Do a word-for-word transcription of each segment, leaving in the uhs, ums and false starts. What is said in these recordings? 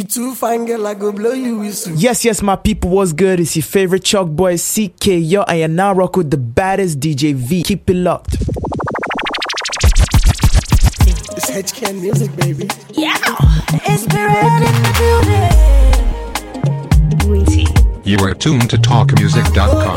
You too fine, girl, I go blow you whistle. Yes, yes, my people, what's good? It's your favorite chalk boy, C K, yo, and you're now rock with the baddest D J V. Keep it locked. It's H K N music, baby. Yeah, it's Spirit in the building. Greasy. You are tuned to talk music dot com.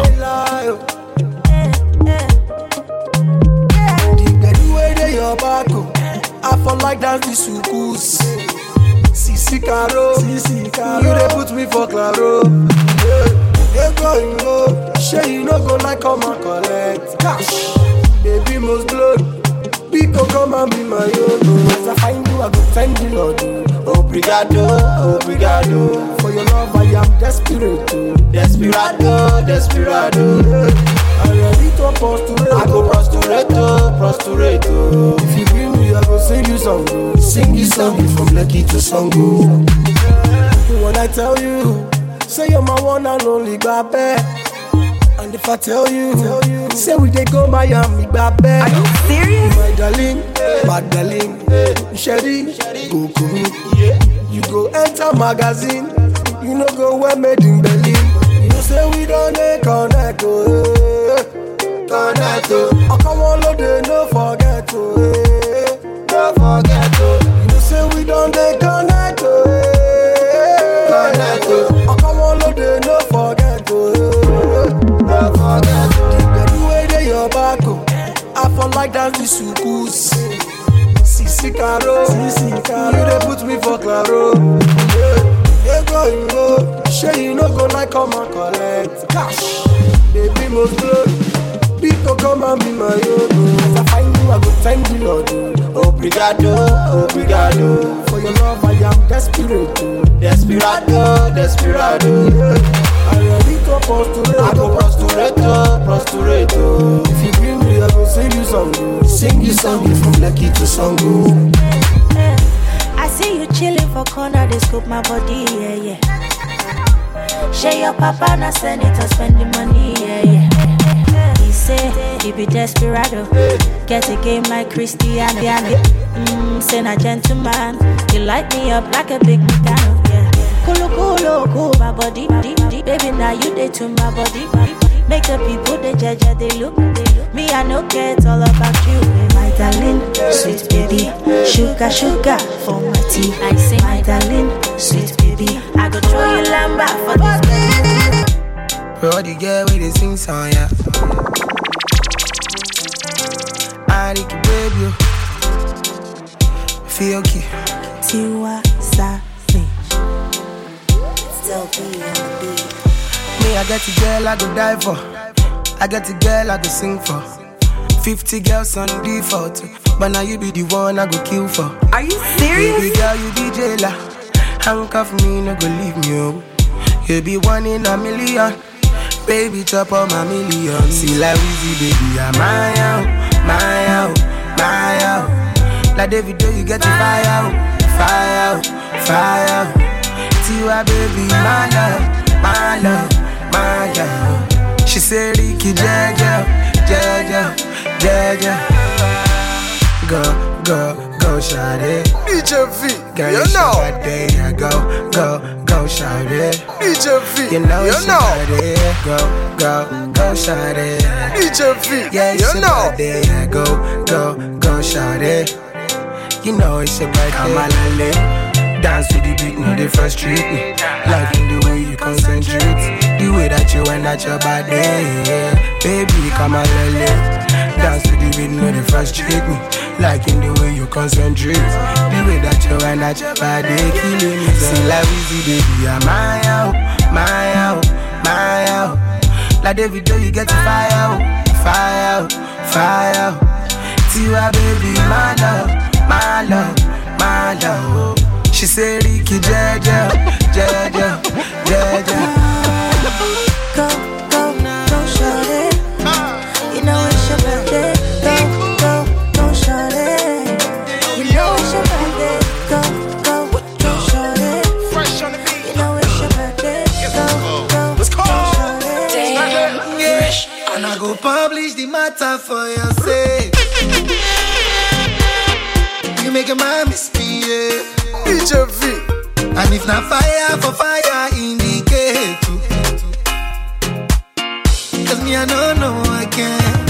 I fall like dance the sukus. Sisi Caro, Sisi Caro, you dey put me for claro. You going go, sure you no go like come and collect cash. Baby must blow, Pico come and be my own. As I find you, I go thank the Lord. Obrigado, obrigado. For your love, I am desperate. Desperado, desperado. I'm ready to prostrate. I go prostrate, prostrate. If you bring me, I go sing you song. Sing you song from Lucky to Songo. When I tell you, say you're my one and only baby. And if I tell you, tell you say we dey go Miami, baby. Are you serious? My darling, my darling, Sherry, go come. You go enter magazine, you know go wear made in Berlin. You know say we don't dey connect, oh, connect, oh. I come on, load they no forget, oh, no forget, oh. You know say we don't dey connect, oh, connect, oh. I come on, load they no forget, oh, no forget, oh. The way they your back, oh, I fall like dance the sukus. Sisi Caro, Sisi Caro, you dey put me for claro. You going go, sure you no go like come and collect cash. Baby must blow, Pico come and be my own. As I find you, I go thank the Lord. Obrigado, obrigado. For your love, I am desperate. Desperado, desperado. I'm ready to prostrate. I go prostrate, prostrate. If you bring me, I go sing you song. Sing you song from Lucky to Songo. I see you chilling for corner, they scoop my body, yeah, yeah. Share your papa, na senator, spend the money, yeah, yeah. He say, he be desperado, get a game like Cristiano, mm, say na gentleman, you light me up like a big Meccano, yeah. Coolo, coolo, cool, my body, baby, now you dey to my body. Make the people, they judge, they look, they look. Me, I know it's all about you. My darling, sweet baby. Sugar, sugar for my tea. I say, my darling, sweet baby. I go throw you lamba for this baby. Bro, the girl with the sing song, yeah. I like you, baby. Feel key. Tiwa Savage. Still be on the beat. Me, I get a girl I go die for. I get a girl I go sing for. Fifty girls on default, but now you be the one I go kill for. Are you serious? Baby girl, you be jailer. Handcuff me, no go leave me home. You be one in a million. Baby, chop on my million. See like Weezy, baby, I'm my out, my out, my out. Like David, you get the fire out, fire out, fire out. Tiwa, baby, my love, my love, my love. She said, Ricky, Jaja, Jaja, Jaja. Go, go, go, shout it. D J V, girl, you know. There you go, go, go, shout it. D J V, you know, you know. Go, go, go, shout it. D J V, yeah, you know. There you go, go, go, shout it. You know it's your birthday. I'm a lale. Dance to the beat, no, they frustrate me. Like in the way you concentrate. The way that you went at your body, yeah. Baby, come on, lele. Dance to the beat, no, they frustrate me. Like in the way you concentrate. The way that you went at your body, killing me. See like Weezy, baby, I'm my out, my out, my out. Like David, you get the fire out, fire out, fire out. Tiwa, baby, my love, my love, my love. She said, Ricky, Jaja, Jaja, Jaja. Go, go, go, shut it. You know it's your birthday. Go, go, go, shut it. You know it's your birthday. Go, go, go, shut it. You know it's your birthday. Go, go, go, shut it. And I go publish the matter for your sake. You make a man miss me, yeah. D J V, And if not fire for fire, indicate too. Cause me I don't know I can.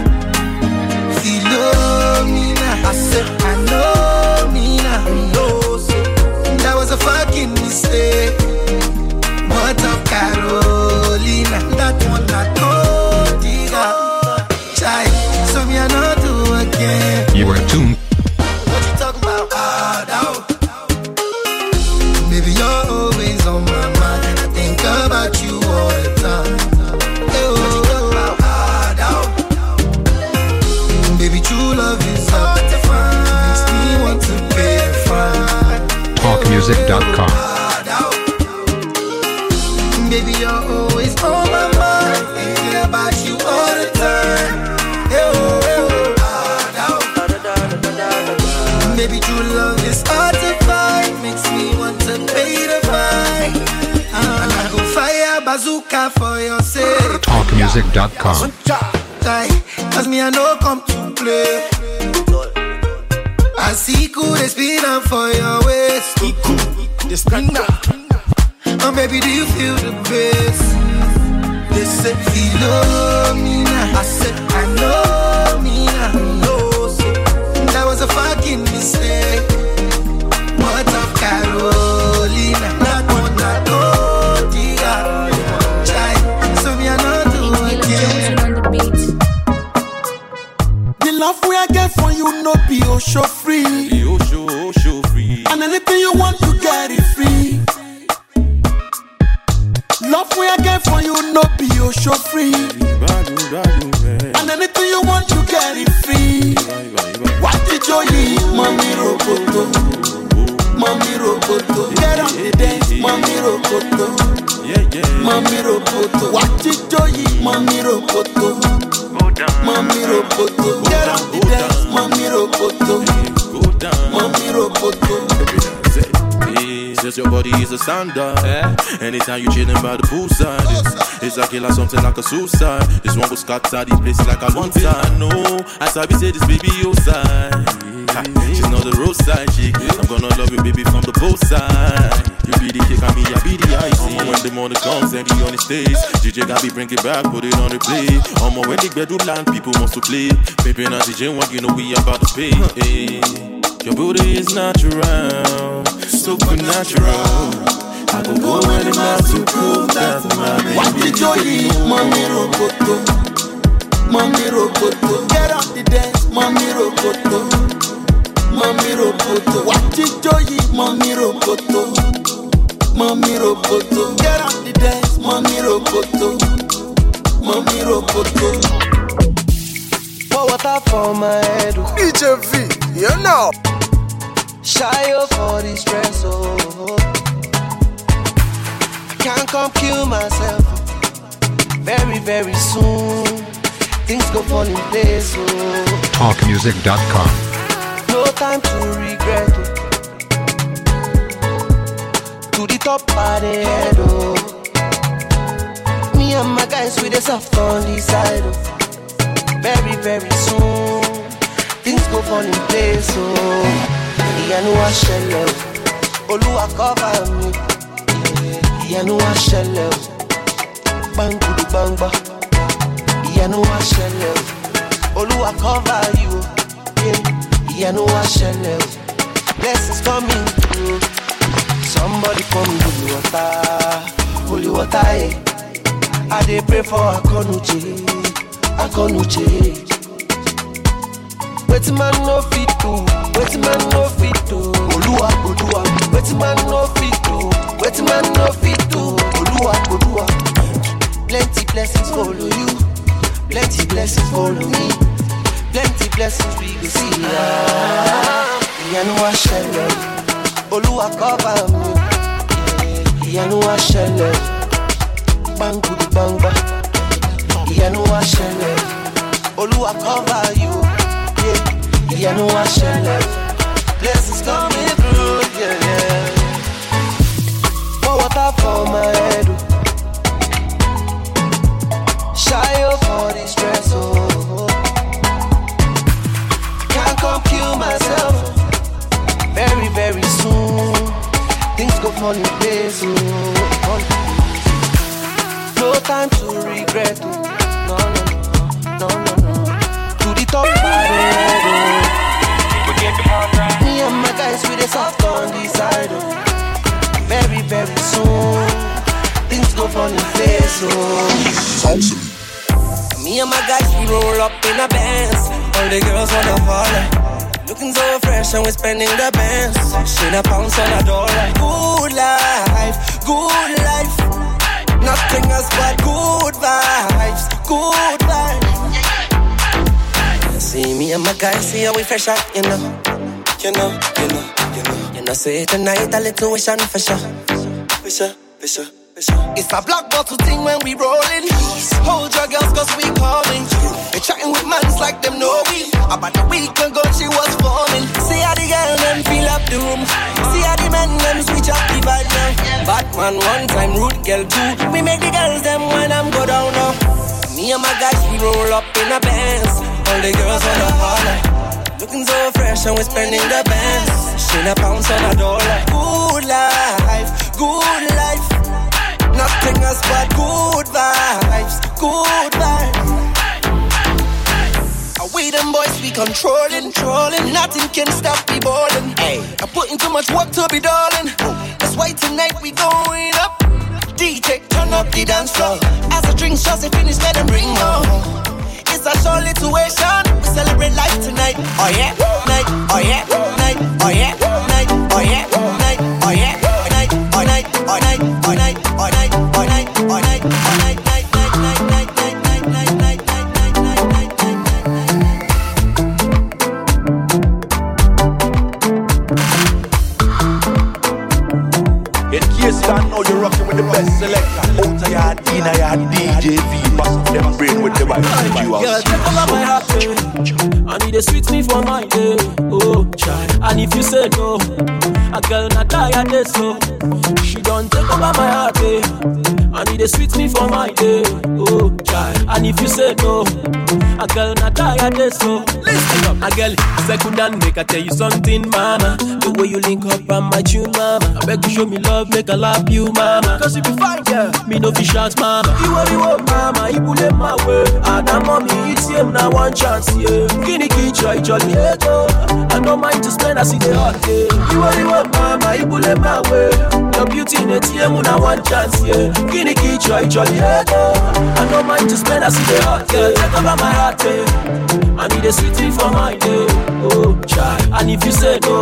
Philomena, I said I know me now. No, so that was a fucking mistake. What up, Carolina? That one not no digga. Child, so me I know do again. You are tuned. What you talking about? Ah, down. Baby, you're always on my mind, and I think about you all the time. Hey, oh, oh, ah, down. Baby, true love is hard to find. Makes me want to pay the fine. talk music dot com. Baby, you're always on my mind, thinking about you all the time. Hey, oh, hey, oh, ah, down. Baby, true love is hard to find, makes me want to pay the fine. And I go fire bazooka for your sake. talk music dot com. Cause me I know come to play. I see cool, they spin up for your waist. They spin up. Oh baby, do you feel the bass? They said Philomena, I said I know me now. No, so that was a fucking mistake. What up, Carolina? That one not no digga. Chai, so me I know do again. The love we I get for you no be Osho free. Be Osho, Osho free. And anything you want to get it free. Love we I get for you no be Osho free. And anything you want to get it free. What did you eat, mommy roboto? Mommy roboto, get on the dance, mommy roboto. Mommy roboto, what did you eat, mommy roboto? Mommy roboto, get on the dance, mommy roboto. Mommy roboto. Since your body is a standard, eh? Anytime you chillin' by the poolside, it's, it's like killer something like a suicide. This one will scatter the place like a one time. No, as I be say this baby your side. Ha, she's not the roadside chick. I'm gonna love you baby from the both sides. You be the kick and me, I be the icing. When the morning comes and you on the stage, D J got me bring it back, put it on the play. Um, when the bedroom land, people wants to play. Baby, now D J one, you know we about to pay. Hey. Your booty is natural, supernatural. I go go any mile to prove that my baby. What did you eat, mommy roboto? Mommy roboto, get on the dance, mommy roboto. Mommy roboto, what did you eat, mommy roboto? Mommy roboto, get on the dance, mommy roboto. Mommy roboto. Pour water for my head, D J V, you know. Shy up for the stress, oh. I can't come kill myself. Very, very soon, things go fall in place, oh. talk music dot com. No time to regret, oh. To the top of the head, oh. Me and my guys with the soft on the side, oh. Very, very soon, things go fall in place, oh. Ìyanu wá ṣẹlẹ̀ o, Olúwa cover mi. Ìyanu wá ṣẹlẹ̀ o, gbàngudu gbangba. Ìyanu wá ṣẹlẹ̀ o, Olúwa cover you. Ìyanu wá ṣẹlẹ̀ o, blessings coming through. Somebody call me holy water, holy water, eh. I dey pray for Akonuche, Akonuche. Wetin man no fit do, wetin man no fit do. Oluwa, Oluwa. Wetin man no fit do, wetin man no fit do. Oluwa, Oluwa. Plenty blessings follow you, plenty blessings follow me, plenty blessings we go see. Ìyanu wá ṣẹlẹ̀, Olúwa cover mi. Ìyanu wá ṣẹlẹ̀, gbàngudu gbangba. Ìyanu wá ṣẹlẹ̀, Olúwa cover you. Ìyanu wá ṣẹlẹ̀, blessings coming through, yeah, yeah. Pour water for my head, oh. Shy up for the stress, oh. Can't come kill myself. Very, very soon, things go fall in place, oh, fall in place. No time to regret, oh. No, no, no, no, no. To the top, bad, oh. Me and my guys with a soft on the side, oh. Very, very soon, things go fall in place, oh. Me and my guys, we roll up in a Benz. All the girls wanna follow. Looking so fresh and we're spending the bands. Shit a pounds on a dollar. Good life, good life. Nothing else but good vibes, good vibes. See me and my guys, see how we fresh out, you know. You know, you know, you know. You know, say tonight a little wish on for sure. For sure, for sure. It's a black bottle thing when we rollin'. Hold your girls cause we coming. They chatting with mans like them know we. About a week ago she was forming. See how the girl them fill up the room. See how the men them switch up the vibe now. Batman one time, rude girl two. We make the girls them when I'm go down now. Me and my guys we roll up in a Benz. All the girls on the holler. Looking so fresh and we're spending the bands. Shit a pounds on a dollar. Good life, good life. Nothing else but good vibes, good vibes. We them boys be controlling, trolling. Nothing can stop me balling. Hey, I'm putting too much work to be darling. That's why tonight we going up. D J, turn up the dance floor. As the drink shots are finished, let them bring more. It's a show situation. We celebrate life tonight. Oh yeah, night. Oh yeah, night. Oh yeah, night. Oh yeah, night. Oh yeah, night. Oh night. Oh night. Oh night. Oh night. Oh night. Oh night. Oh night. Night. Night. Night. Night. Night. Night. Night. In case you don't know, you're rocking with the best selector. Outer yard, inner yard, D J V. Bust up them brain with the vibe. Girl, take over my heart, eh. I need a sweet me for my day. Oh, child. And if you say no, a girl not tired this so. She don't take over my heart, eh. I need a sweet me for my day. Oh, child. And if you say no, a girl not tired this so. Listen up, a girl. Second and make I tell you something, mama. The way you link up on my tune, mama. I beg you show me love, make I love you, mama. Cause if you find girl, me no fish out, mama. You worry what, mama, you pull in my way. And I'm mommy, it's him now one chance, yeah. Guinea key, try, jolly, yeah, go. I don't mind to spend, I see the hot day. You worry what, mama, you pull in my way. Your beauty, it's him now one chance, yeah. Guinea key, try, jolly, yeah, go. I don't mind to spend, I see the hot day. Take over my heart, yeah. I need a sweetie for my day. Oh, child. And if you say no,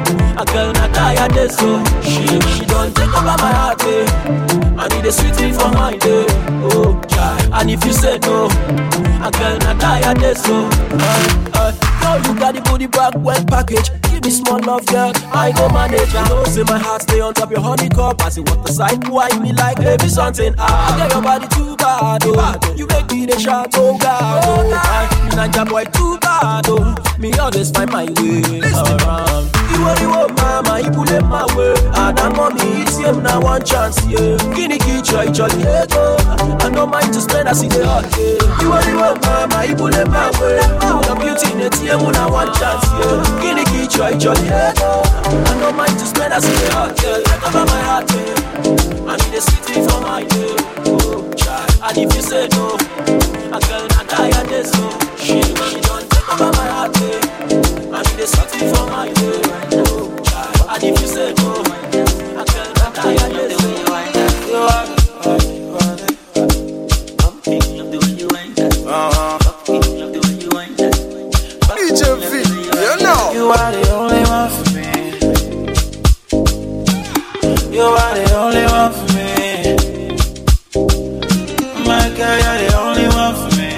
a girl not tired this so. She, she don't take over my heart, eh. I need a sweetie for my day. Oh, child. And if you say no, a girl not tired this so. Uh, uh, no, you got the booty back well package. Give me small love, girl. I go manage. I know, say my heart stay on top your honey cup. I see what the side wine me like baby something. Ah, I get your body too bad, oh. You make me the shot, oh God, oh. I, me not your boy too bad, oh. Me always find my way around. You worry what, mama, you pull in my way. And I'm mommy, it's him now one chance, yeah. Guinea key, try, jolly, yeah, go. I don't mind to spend, I see the hot, yeah. You worry what, mama, you pull in my way. Your beauty, it's him now one chance, yeah. Guinea key, try, jolly, yeah, go. I don't mind to spend, I see the hot, yeah. Take over my heart, yeah. I need a sweetie for my day. Oh, child. And if you say no, a girl not tired this so. She, she don't take over my heart, yeah. I need a sweetie for my day. Oh, child. And if you say no, a girl not tired this so. You are the you are the I'm thinking of the way you want that. Uh-huh. I'm thinking of the way you want that. D J V, you know. You are the only one for me. You are the only one for me. My girl, you're the only one for me.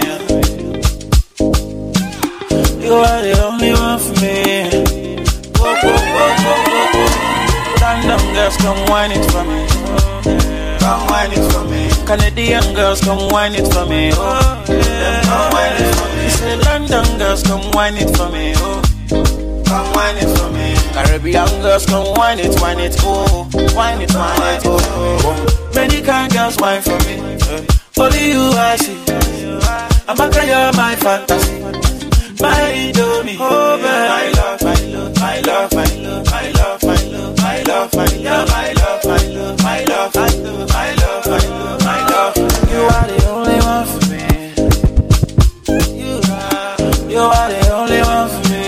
You are the only one for me. Whoa, whoa, whoa, whoa, whoa, whoa. London girls, come whine it for me. Come whine it for me. Canadian girls, come whine it for me. Oh, yeah. Come whine it for me. Say London girls, come whine it for me. Oh, come whine it for me. Caribbean girls, come whine it, whine it, oh, whine it, whine it, oh, oh. Many kind girls whine for me. Only you I see. I'm a girl, you're my fantasy. My idol, me. Oh, man. I love, I love, I love, I love, I love, I love, I love, I love. You're my love, my love, my love, my love, my love, my love, my love. You are the only one for me. You are, you are the only one for me.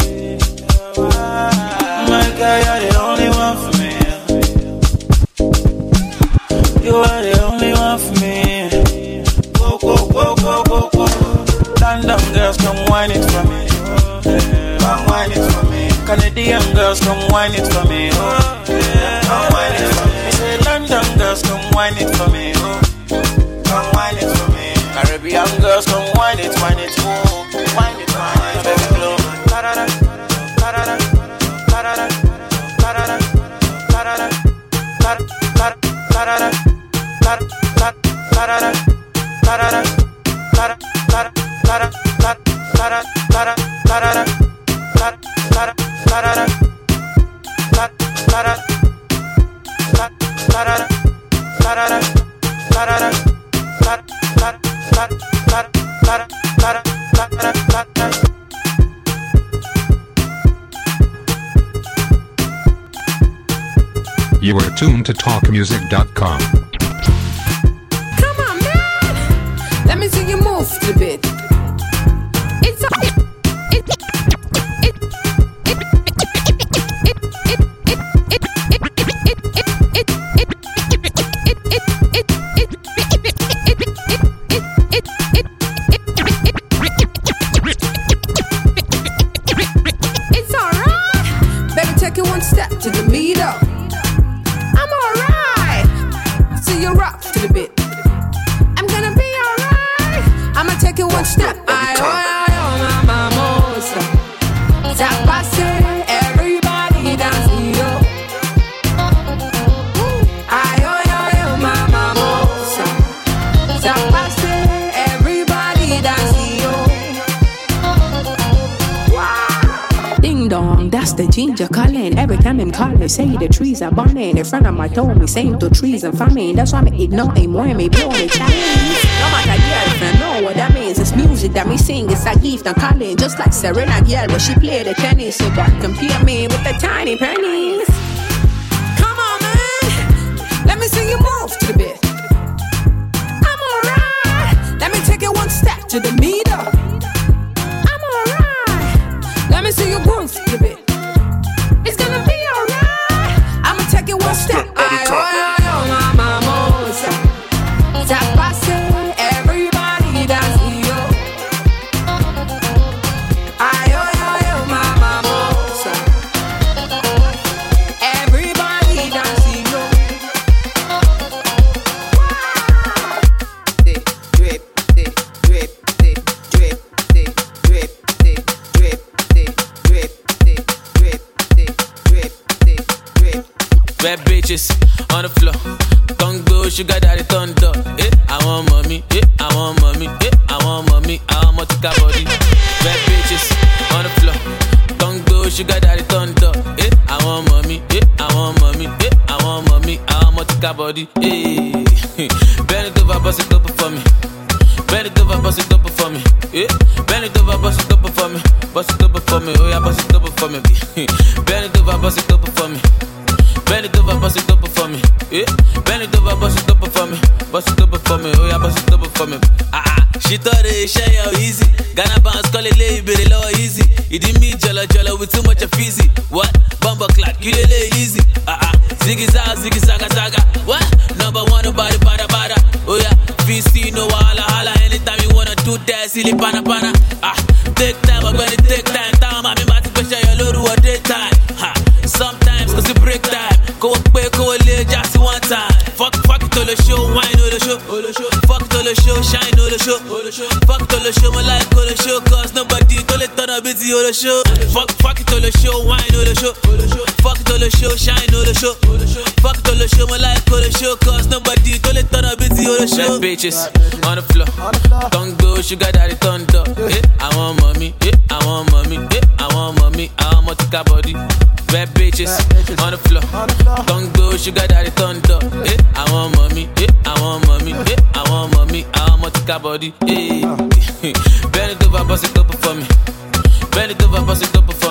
My girl, you're the only one for me. You are the only one for me. Go, go, go, go, go, go. London girls, come whine it for me. Come whine it for me. Canadian girls, come whine it for me. Oh, yeah. Come whine it for me. Say London girls, come whine it for me. Oh, come whine it for me. Caribbean girls, come whine it, whine it, oh, whine it, whine it, baby blow. La-da-da, la-da-da, la-da-da, la-da-da, la-da-da, la-da-da, la-da-da, la-da-da, You are tuned to talk music dot com. Come on, man. Let me see you move to the beat. It's a, it, it, it, it, it's alright. Baby, take it one step to the meter. I'm alright. See you rock to the beat. I'm gonna be alright. I'ma take it one step. I oh, oh, my mamosa. Zapase, everybody dance yo. I oh, oh, my mamosa. Zapase, everybody dance yo. Wow. Ding dong, that's the ginger calling. Every time I'm calling, say the trees are burning. In front of my door, me saying the trees are farming. That's why me ignore him, more me blow me challenge. No matter girlfriend, know what that means. It's music that me sing, it's a gift I'm calling. Just like Serena girl, but she play the tennis. So don't compare me with the tiny pennies. Come on, man, let me see you move to the beat. I'm alright. Let me take it one step to the meter. I'm alright. Let me see you move to the beat. It's gonna be alright. I'ma take it one step. I oh, oh, my mamosa. Zapase, everybody dance yo. I oh, oh, my mamosa. Everybody dance yo. Drip, drip, drip, drip, drip, drip, drip, drip, drip, drip, drip, drip, drip. Bad bitches on the floor. Don't go, sugar daddy turned up. Eh, I want mommy. Eh, I want mommy. Eh, I want mommy. I want multiple body. Bad bitches on the floor. Don't go, sugar daddy turned up. Eh, I want mommy. Eh, I want mommy. Eh, I want mommy. I want multiple body. Eh, bend it over, bust it up for me. Bend it over, bust it up for me. Eh, bend it over, bust it up for me. Bust it up for me. Oh yeah, bust it up for me. Bend it over, bust it up for me. Bend it over, bust it up for me. Yeah. Bend it over, bust it up for me. Bust it up for me. Oh yeah, bust it up for me. Ah ah. She thought it share yo easy. Ghana bounce call it lay, but it low easy. It didn't mean jolly jolly with too much of easy. What? Bumper clock, you did lay easy. Ah ah. Ziggy zag, ziggy zaga zaga. What? Number one nobody bada bada. Oh yeah. V C no wala hala. Anytime you wanna do that, silly pana pana. Ah. Take time, I'm gonna take time. Time, I'm about to push your load to a daytime. Ha. Sometimes cause you break time. Go up, go lay just one time. Fuck, fuck it all the show, wine all the show. Fuck it all the show, shine all the show. Fuck it all the show, my life all the show. Cause nobody told it turn up busy all the show. Fuck, fuck it all the show, wine all the show. Fuck it all the show, shine all the show. Fuck it all the show, my life all the show. Cause nobody told it turn up busy all the show. Bad bitches on the floor. Don't go, sugar daddy turned up. Eh, I want mommy, eh, I want mommy, eh, I want mommy, I want multiple body. Bad bitches on the floor. Don't go, sugar daddy turned up. Eh, I want mommy, eh, I want mommy, eh, I want mommy, I want multiple body. Eh, bend it over, bust it up for me. Bend it over, bust it up for me.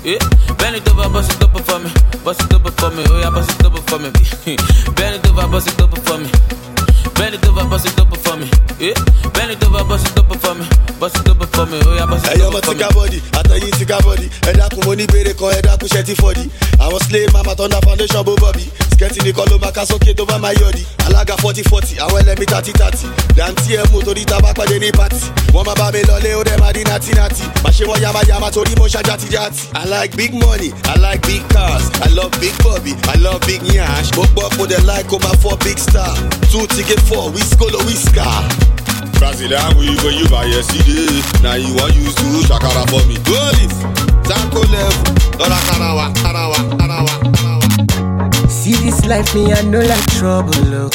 Yeah. Bend it over, bust it up for me. Bust it up for me. Oh yeah, bust it up for me. Bend it over, bust it up for me. Bend it over, bust it up for me. Yeah. Bend it over, bust it up for me. Bust it up for me. Oh yeah, bust it up for me. Hey, yo, body. Atayi tika body. Eda kumoni bere kon eda ku sheti forty. I was slay mama turn the foundation bo bobby. Skirting the color back as okay over my yodi. Alaga forty forty. I will let me thirty thirty. Danti e moto di tabak pa de ni party. Woma ba me lole o dem adi nati nati. Ma she wa yama yama tori mo sha jati jati. I like big money. I like big cars. I love big bobby. I love big nyash. Bok bok for the like over four big star. Two ticket four. We skolo we scar. Brazilian we go you buy yesterday. Now you want use to shakara for me. Go live. Zanko level. Dora karawa, karawa, karawa, karawa. See this life, me I know like trouble, look.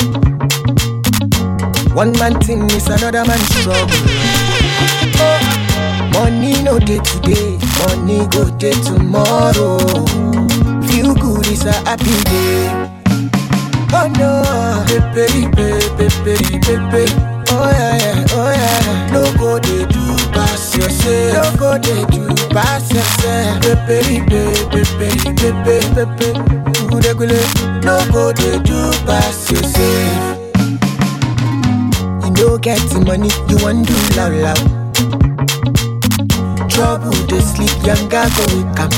One man thing is another man's trouble. Oh, money no day today, money go day tomorrow. Feel good is a happy day. Oh no, pepe, pepe, pepe, pepe. Oh yeah, yeah, oh yeah. No go they do pass yourself. No go they do pass yourself. Pepe, pepe, pepe, pepe, pepe. No go they do pass yourself. You no get the money, you want do loud loud. Trouble they sleep, younger go wake up.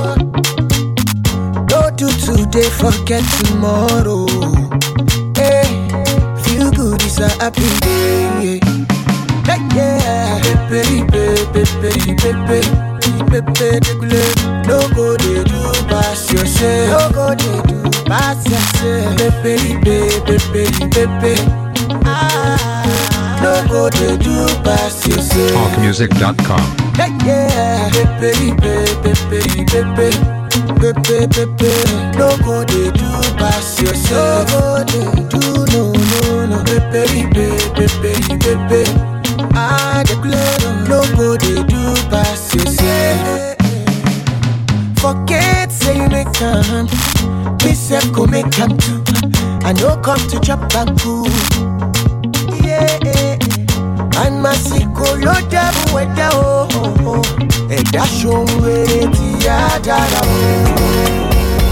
Don't do today, forget tomorrow. Hey, feel good is a happy day. Hey, yeah, pepe, pepe, pepe, pepe. No go they do pass yourself. No go they do pass yourself. Pepe, pepe, pepe, pepe. Ah, no go they do pass yourself. talk music dot com. Hey, yeah, pepe, pepe, pepe, pepe, pepe, pepe. No go they do pass yourself. No go they do no no no. Pepe, pepe, pepe, pepe. Ah, the glory. No go they do pass yourself. Forget say you make time. Me self go make time too. I no come to chop and cool. Yeah, and my siko lo dabu weda oh oh oh. E da show we ti adara oh.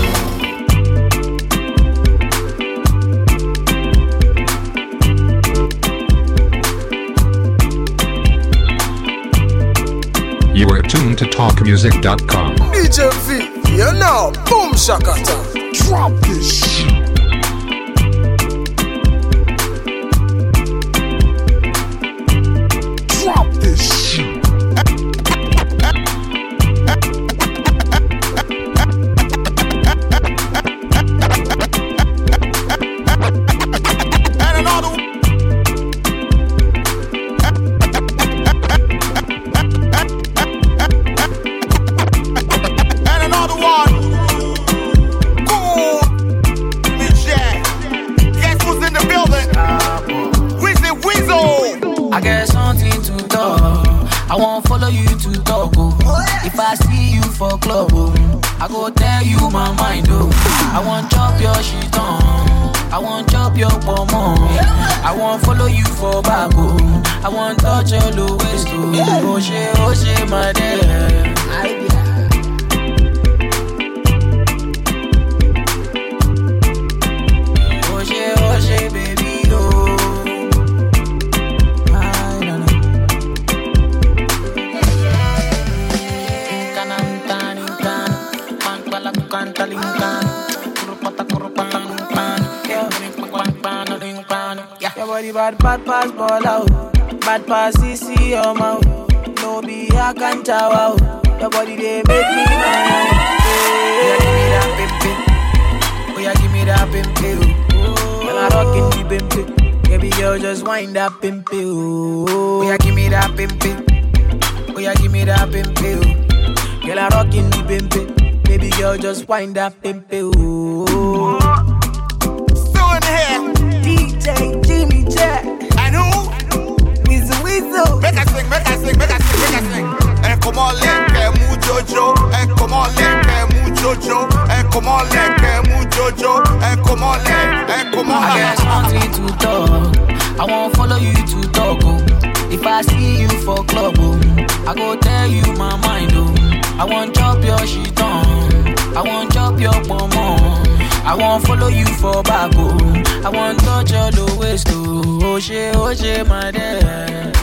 You are tuned to talk music dot com. D J V, you know, boom shakata. Drop this shit. Drop this shit. And another I won't follow you to talk, oh. If I see you for club, oh, I go tell you my mind, oh. I want chop your shit on, I want chop your pomo. I want follow you for bag, oh. I want touch your low waist, oh. Oh shit, oh shit, my dear. Oh shit, oh shit, baby, oh. Your body bad, bad pass ball out. Bad pass C C your mouth. No be I can chow out. Your body they make me mine. Oh yeah, give me that pimpy. Oh yeah, give me that pimpy. Girl, I rockin' the pimpy. Baby girl, just wind that pimpy. Oh yeah, give me that pimpy. Oh yeah, give me that pimpy. Girl, I rockin' the pimpy. Baby girl, just wind that pimpy. Oh. Still in here. D J Jimmy Jack. And who? Weasel Weasel. Make us sing, make us sing, make us sing, make us sing. Eh, come on, let que mu jojo. Eh, come on, let que mu jojo. Eh, come on, let que mu jojo. Eh, come on, let, eh, come on. I got something to talk. I won't follow you to talk, oh. If I see you for club, oh, I go tell you my mind, oh. I want chop your shit on. I want chop your pomo. I want follow you for back, oh. I want touch your the waist, oh. Oh shit, oh shit, my dad.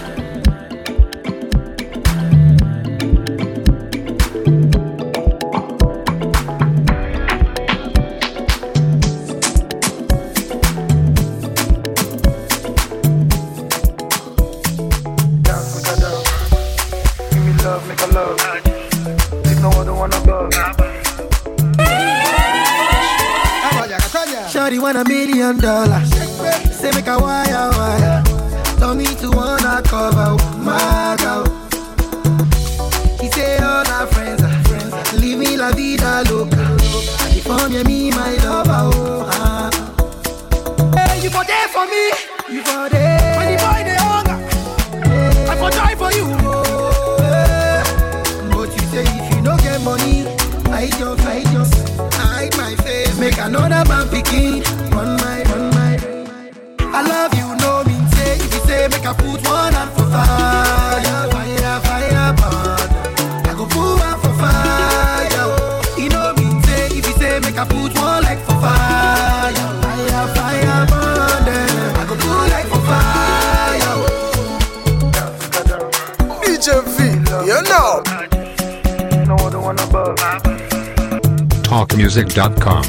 Shawty want a million dollars. Say make a wire wire. Tell me to wanna cover my girl. He say all our friends are friends. Leave me la vida loca. If I'm me my lover, oh ah. Hey, you for there for me. You for there. When the boy they hunger, I for die for you. Oh, hey. But you say if you don't get money, I just, I just, hide my face. Make another man picking. Run my, run my. I love you, no mean say. If you say make I put one hand for fire, fire, fire, burn. I go put one for fire. You know mean say. If you say make I put one like for fire, fire, fire, burn. Then I go put like for fire. D J V, you know. No the one above. talk music dot com.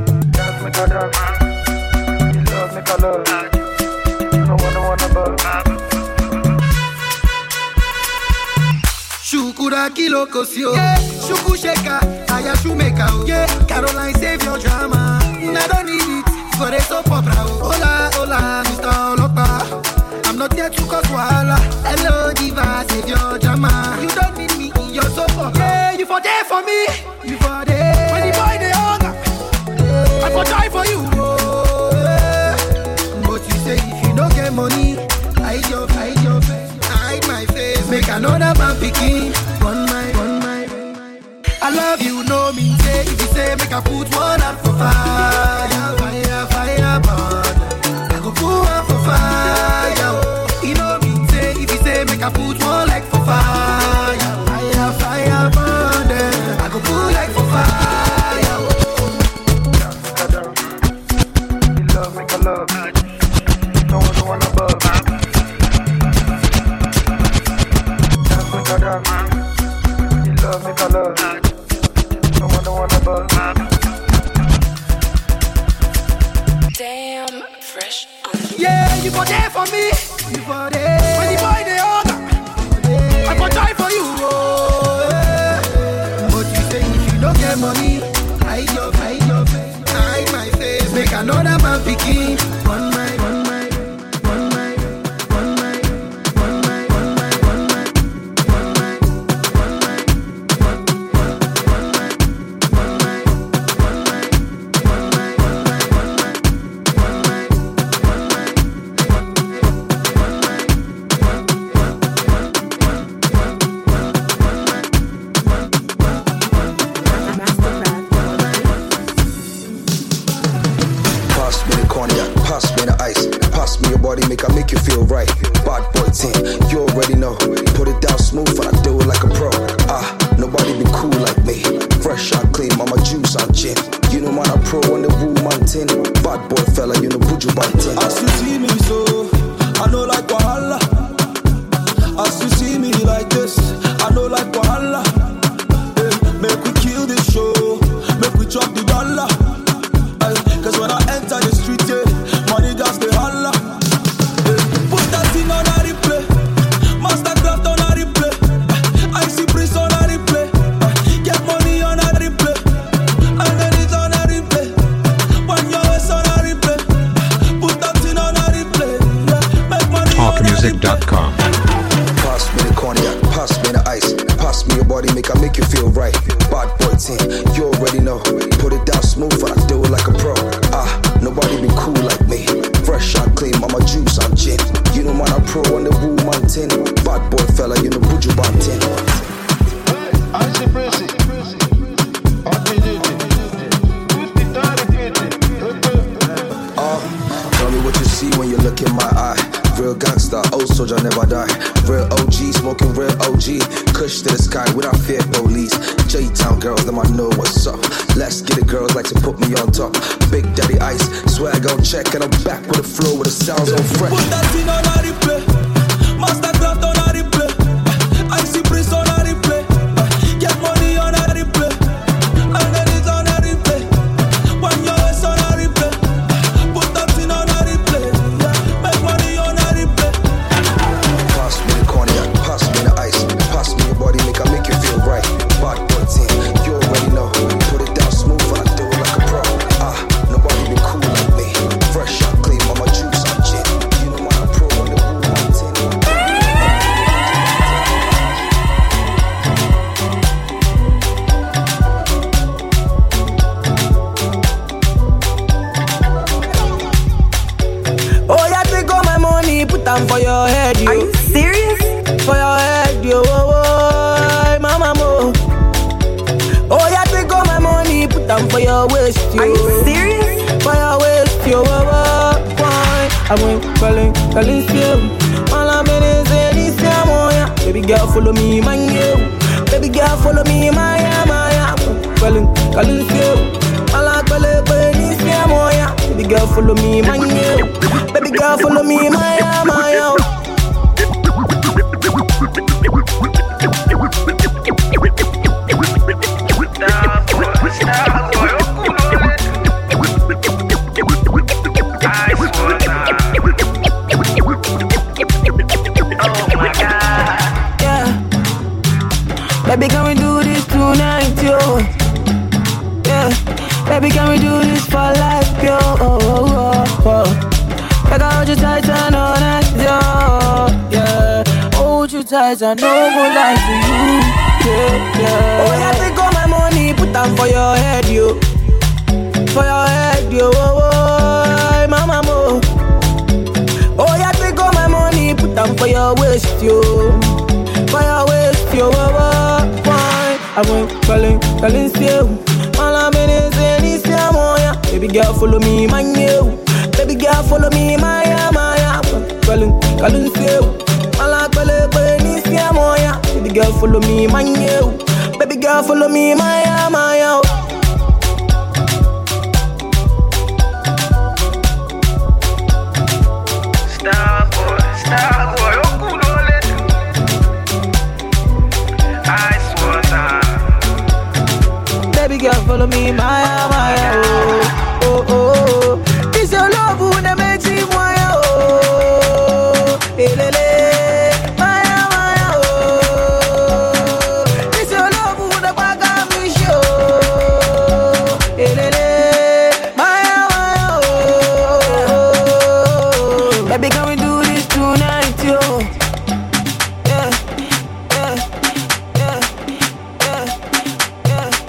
Shukura kilo kosio, yeah. Shuku sheka, aya shumeka, yeah. Caroline save your drama. I don't need it for the soap opera. Hola, hola, Mister Olopa. I'm not here to cause wahala. Hello, diva, save your drama. You don't need me in your soap opera. Yeah, you for there for me. You for there. When the boy they hunger, yeah. I for die for you. Oh, yeah. But you say if you don't get money, hide your, hide your face, hide my face. Make another man picking. Run my, run my. I love you, no mean say. If you say make I put one up for fire, fire, fire, burn. I go put one for fire. You know mean say. If you say make I put one like for fire, fire, fire, burn. Then I go put like for fire. You love, make a love. No one, no one above. Dance, make a dance. You love, make a love. No one, no one above. Damn, fresh. Yeah, you for there for me. You for there. When the boy they hunger, I for die for you. Oh, yeah. But you say if you don't get money, hide your, hide your face, hide my face. Make another man picking. Run my, run my, run my, run my, run my, run my, run my, run my, run my, run my, run my, run my, run my, run my, run my, run my, run my, Pass me the cognac, pass me the ice. Pass me your body, make I make you feel right. Bad boy team, you already know. Put it down smooth and I do it like a pro. Ah, nobody be cool like me. Fresh and clean, mama juice and gin. You know man, I pro on the woo mountain. Bad boy fella, you know buju bantin. As you see me so, I know like Wahala. As you see me like this, I know like Wahala. Hey, make we kill this show, make we chop the dollar. Hey, cause when I enter the street, yeah, money just they holla. Hey, put that thing on a replay, Mastercraft on a replay, I see Prince on a replay, get money on a replay, and then it's on a replay, one your ass on a replay, put that thing on a replay, yeah, make money talk music dot com. Pass me the cognac, pass me the ice. Pass me your body, make I make you feel right. Bad boy team, you already know. Put it down smooth and I do it like a pro. Ah, nobody be cool like me. Fresh and clean, mama juice and gin. You know man, I pro on the woo mountain. Bad boy fella, you know buju bantin. I see Prissy. Ah, tell me what you see when you look in my eye. Real gangster, old soldier never die. Real O G, smoking real O G. Kush to the sky without fear police. J-Town girls, them I know what's up. Let's get it, girls like to put me on top. Big Daddy Ice, swag on check, and I'm back with the flow with the sounds on fresh. Put that thing on a replay, Mastercraft on a replay, Icy Prince on a replay, get money on a replay, and then it's on a replay. One your ass on a replay, put that thing on a replay, make money on a replay. Pass me the cognac, pass me the ice, pass me your body, make I make you feel right. Bad boy team, you already know. Put it down smooth and I do it like a pro. Ah, nobody been cool like me. Fresh, I clean, mama juice, I'm gin. You know I'm a pro on the whole mountain. Oh, yeah, take all my money, put them for your head, you. Are you serious? For your head, you. Oh, oh, mama, mo. Oh, yeah, take all my money, put them for your waist, you. Are you serious? For your waist, you. Oh, oh, why? I went calling, calling you. All I'm in is this, yeah. Baby girl, follow me, my you. Baby girl, follow me, my, my, calling, calling you. All I'm calling, this, yeah. Baby girl, follow me, my you. Baby girl, follow me, my, my, Baby, can we do this tonight, yo? Yeah. Baby, can we do this for life, yo? Oh, oh, oh, oh. Like I hold you tight and all night, yo. Yeah. Hold you tight and no go lie to you. Yeah, yeah. Oh, yeah, take all my money, put them for your head, yo. For your head, yo. Oh, oh, mama, mo. Oh, yeah, take all my money, put them for your waist, yo. For your waist, yo. Oh, oh, why? I went calling, calling you. All I'm in is in this, yeah. Baby girl, follow me, my new. Baby girl, follow me, my, my, calling, calling you. All I'm calling, calling this, yeah. Baby girl, follow me, my new. Baby girl, follow me, my, my, Star boy, star boy, oh cool, oh let ice water. Baby girl, follow me, my, my, oh, oh, oh. It's your love who that makes me my, oh, hey, le, le, my, my, oh. It's your love who that back on me, show, hey, le, le, my, my, oh. Baby, can we do this tonight, yo? Yeah, yeah, yeah, yeah,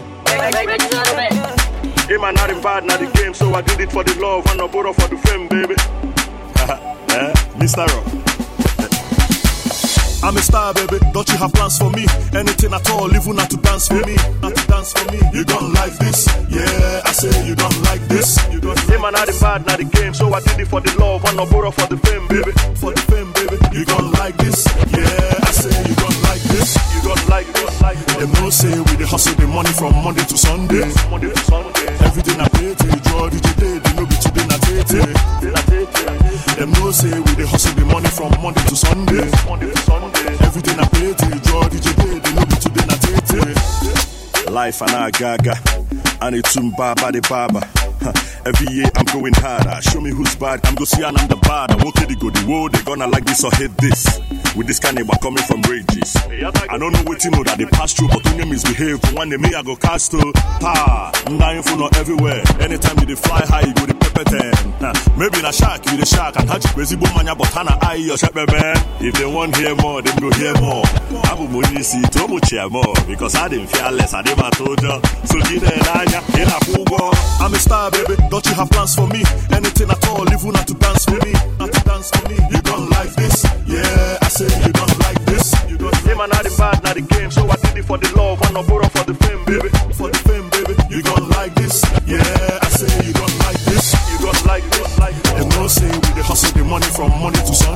yeah. Hey man, not the bad, not the game, so I did it for the love and I borrow for the fame, baby. eh? Mister Rock. I'm a star, baby. Don't you have plans for me? Anything at all, even not to dance for me. Not to dance for me. You don't like this? Yeah, I say you don't like this. You don't. Hey man, not the bad, not the game, so I did it for the love and I borrow for the fame, baby. For the fame, baby. You don't like this? Yeah, I say you don't like this. You don't like this. Like this. Them no say we the hustle the money from Monday to Sunday. Monday to Sunday. Everything I pay to draw the day, they know be today na tete. Them no say we the hustle the money from Monday to Sunday. Monday to Sunday. Everything I pay to draw the day, they know be today na tete. Life and I gaga, and it's tumba by the barber. Every year I'm going harder. Show me who's bad, I'm go see and I'm the bad. I walk the go the world, they gonna like this or hate this. With this kind of we're coming from rages. I don't know what you know that they pass through, but when they misbehave, one day me I go cast to. Ha, I'm dying for not everywhere. Anytime you they fly high, you go the pepper ten. Nah, maybe in a shark, you the shark, and touch crazy boom but hana eye your shepherd man. If they want hear more, then go hear more. Abu Munisi, Tomo chair more, because I didn't fear less, I never told you. So get in a football. I'm a star, baby. Don't you have plans for me? Anything at all, even not to dance for me. Not to dance for me. You don't like this? Yeah, I say you don't like this. You don't. Hey man, not the bad, not the game. So I did it for the love, and I borrow for the fame, baby. For the fame, baby. You don't like this? Yeah, I say you don't like this. You don't like this. Like this. Them no say we the hustle the money from money to sun.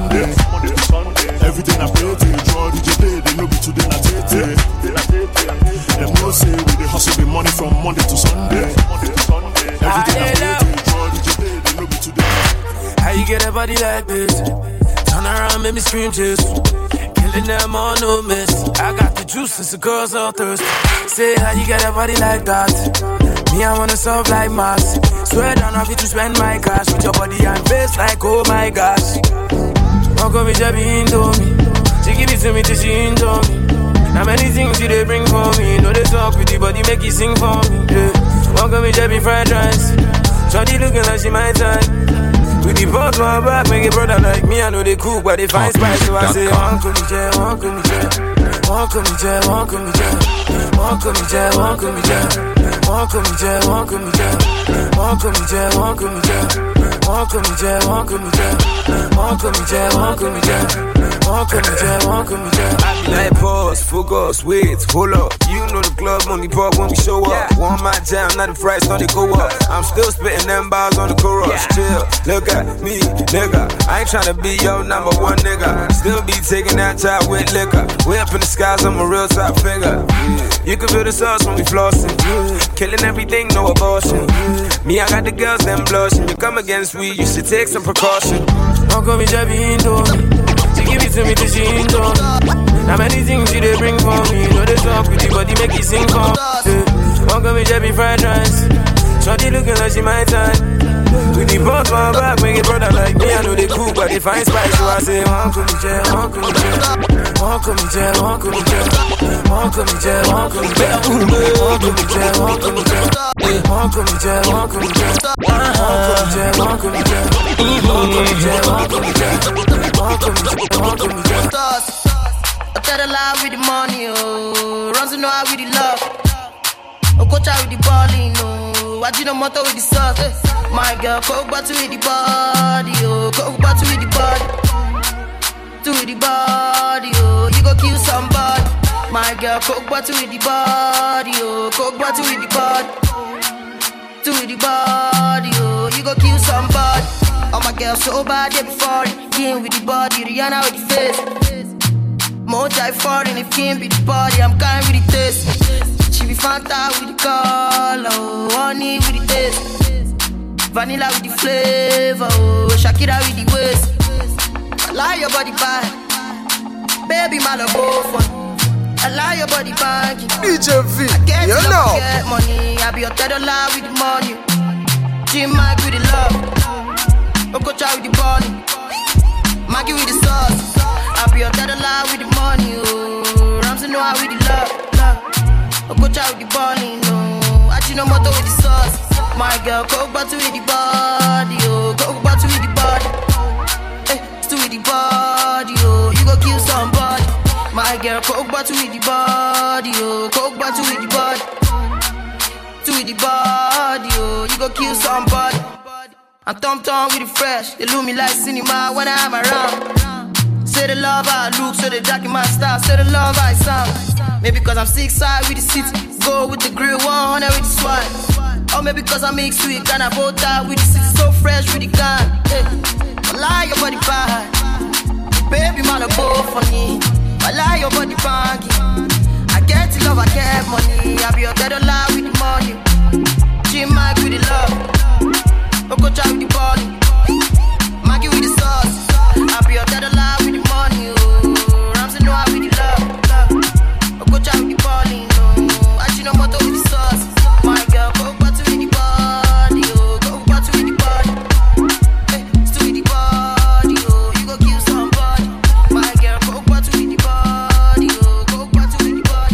you get a body like this? Turn around, make me scream just. Killing them all, no miss. I got the juice, since the girls all thirsty. Say how you get a body like that? Me, I wanna solve like Mars. Swear down, I'll fit to spend my cash with your body and face like, oh my gosh. How come it's be into me? She give it to me till she into me. Now many things she they bring for me. Know they talk with the body, make it sing for me. Yeah. How come it's be fried rice? Shawty looking like she my type. With the boss on my back, make a brother like me. I know they cook, but they find spice. So I say, Uncle me, Jay, Uncle me, Jay. Uncle me, Jay, Uncle me, Jay. Uncle me, Jay, Uncle me, Jay. Uncle me, Jay, Uncle me, Jay. Uncle me, Jay, Uncle me, Jay. Uncle me, Jay, Uncle me, Jay. Uncle me, Jay, Uncle me, Jay. Uncle me, Jay, Uncle me, Jay. I be like, pause, focus, wait, hold up. You know the club only pop when we show up. One my jam, not the price, don't they go up. I'm still spitting them bars on the chorus. Chill, look at me, nigga. I ain't tryna be your number one nigga. Still be taking that child with liquor. Way up in the skies, I'm a real top figure. You can feel the sauce when we flossing. Killing everything, no abortion. Me, I got the girls, them blushing. You come against we, you should take some precaution. Don't call me Jabby Indo. She give it to me till she into. Now many things she they bring for me. Know they talk with the body, make it sing for me. Don't call me Jabby fried rice. Shawty looking like she my type. With the boss on my back, make a brother like me. I know they cook, but they find spice. So I say, Uncle me, Jay, Uncle me, Jay. Uncle me, Jay, Uncle me, Jay. Uncle me, Jay, Uncle me, Jay. Uncle me, Jay, Uncle me, Jay. Uncle me, Jay, Uncle me, Jay. Uncle me, Jay, Uncle me, Jay. Uncle me, Jay, Uncle me, Jay. Uncle me, Jay, Uncle me, Jay. I tell the lie with the money, oh. Runs to know how with the love. Oh, coach out with the balling, oh. I do no matter with the sauce. My girl, coke bottle with the body, oh. Coke bottle with the body. To with the body, oh. You go kill somebody. My girl, coke bottle with the body, oh. Coke bottle with the body. To with the body, oh. You go kill somebody. Oh, my girl, so bad, they be foreign. King with the body, Rihanna with the face. More die foreign, if king be the body, I'm kind with the taste. She be Fanta with the color, oh. Honey with the taste. Vanilla with the flavor, oh. Shakira with the waist. I like your body bad. Baby, my love both one. I like your body bad. D J V, I get you love, know. get money. I be your third lie with the money. Jim Mike with the love. Okocha with the body. Maggie with the sauce. I be your third lie with the money. Oh, Ramsey know how with the love. love. Okocha with the body. No, I do no motor with the sauce. My girl, coke bottle with the body. Oh, coke bottle with the body. Eh, still with the body. Oh, you go kill somebody. My girl, coke bottle with the body. Oh, coke bottle with the body. Still with the body. Oh, you go kill somebody. I'm tom-tom with the fresh. They look me like cinema when I'm around. Say the love I look, say the jack in my style. Say the love I sound. Maybe cause I'm six side with the city. Go with the grill, one hundred with the swine. Or maybe cause I make sweet, and I both die with the city. So fresh with the gun. Hey. I lie your body bad. Baby, man, I'm both funny. I lie your body baggy. I get the love, I get money. I be your dead alive with the money. Jim Mike with the love. Okocha with the body. Maggie with the sauce. I be your dead alive with the money. Oh, Ramsey know how with the love. love. Okocha with the body. No, I do no motor with the sauce. My girl, coke bottle with the body. Oh, coke bottle with the body. Hey, still with the body. Oh, you go kill somebody. My girl, coke bottle with the body. Oh, coke bottle with the body.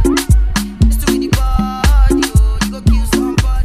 Still with the body. Oh, you go kill somebody.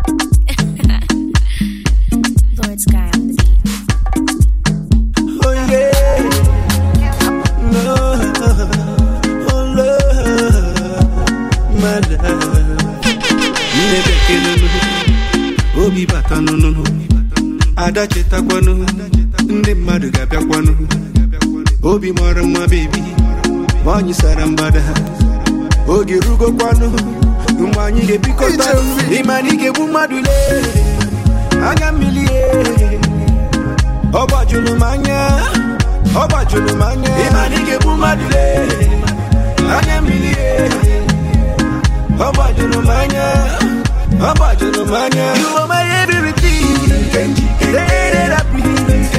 Lord Sky on the beat. Oh yeah, no, oh love, my love. Never kill Obi bata no no no. Ada cheta kwano, ndi madu gabya kwano. Obi mara mwa baby, wanyi sarambada. Ogi rugo kwano, umwanyi ge pikota. Imani ge bumadule, aga milie. Oba julumanya, oba julumanya. Imani ge bumadule, aga milie. Oba julumanya, oba julumanya. You are my everything, the day that I breathe.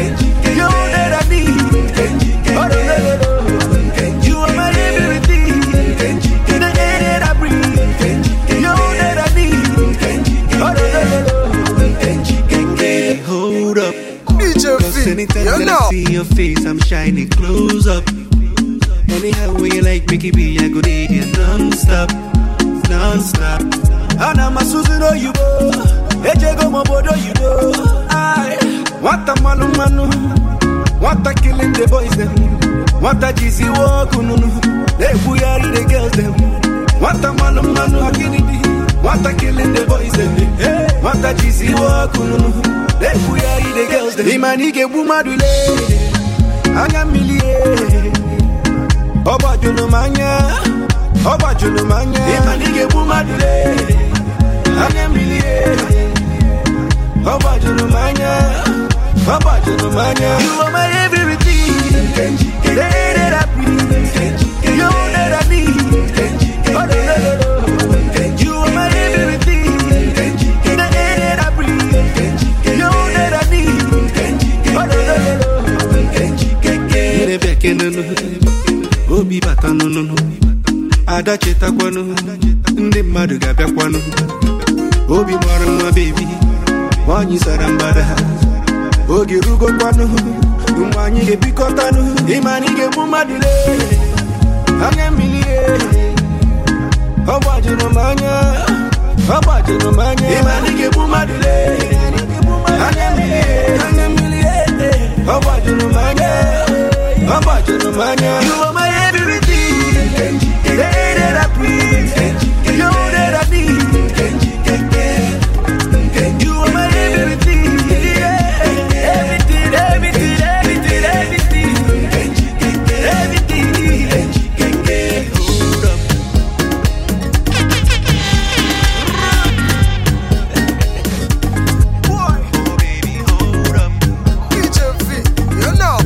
Anytime You that know. I see your face, I'm shining close up. Anyhow when you like Mickey B, I go there non-stop, non-stop. And I'm a Susan or you go. Ejego Mobodo you go. I want a manu manu. Want a killing the boys them. Want a cheesy walk ununu. They booyari the girls them. Want a manu manu akinidi. Want a killing the boys them. Want a cheesy walk ununu. They booyari the girls them. Imani ke bumadule. Anya milie. Oba juno manya. Oba juno manya. Imani ke bumadule. Anya milie. Oba juno manya. Oba juno manya. You are my everything. The air that I breathe. You that I need. Oh, no, no, no, no. You are my everything. The air that I breathe. You that I need. Oh, no, no, no, no. Obi bata no no no. Ada cheta kwano. Ndi mmadụ ga-abịa kwano. Obi gbara nwa baby. Wanyi sarambara. Oge rugo kwano. Nwa anyị ga-ebikọtanụ. Imani ga-egbu mmadụ lee. Anya milie. Ọ gbajuru m anya. Ọ gbajuru m anya. Imani ga-egbu mmadụ lee. Anya milie. Anya milie. Ọ gbajuru m anya. Ọ gbajuru m anya. You are my everything. The air that I breathe. You that I need. You are my everything. Everything, everything, everything, everything. Everything. Hold up. Boy, oh baby, hold up. D J V, you know.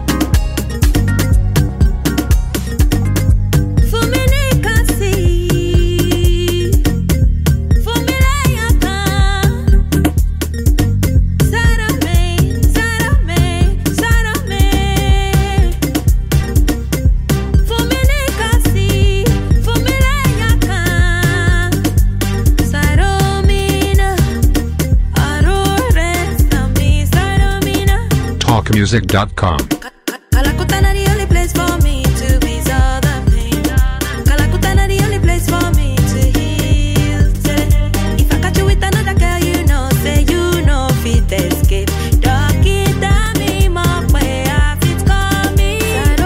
talk music dot com. Calacutana the only place for me to be all the pain. Calacutana the only place for me to heal. If I catch you with another girl, you know, say you know fit escape. Dog it down me, my way, I fit call me.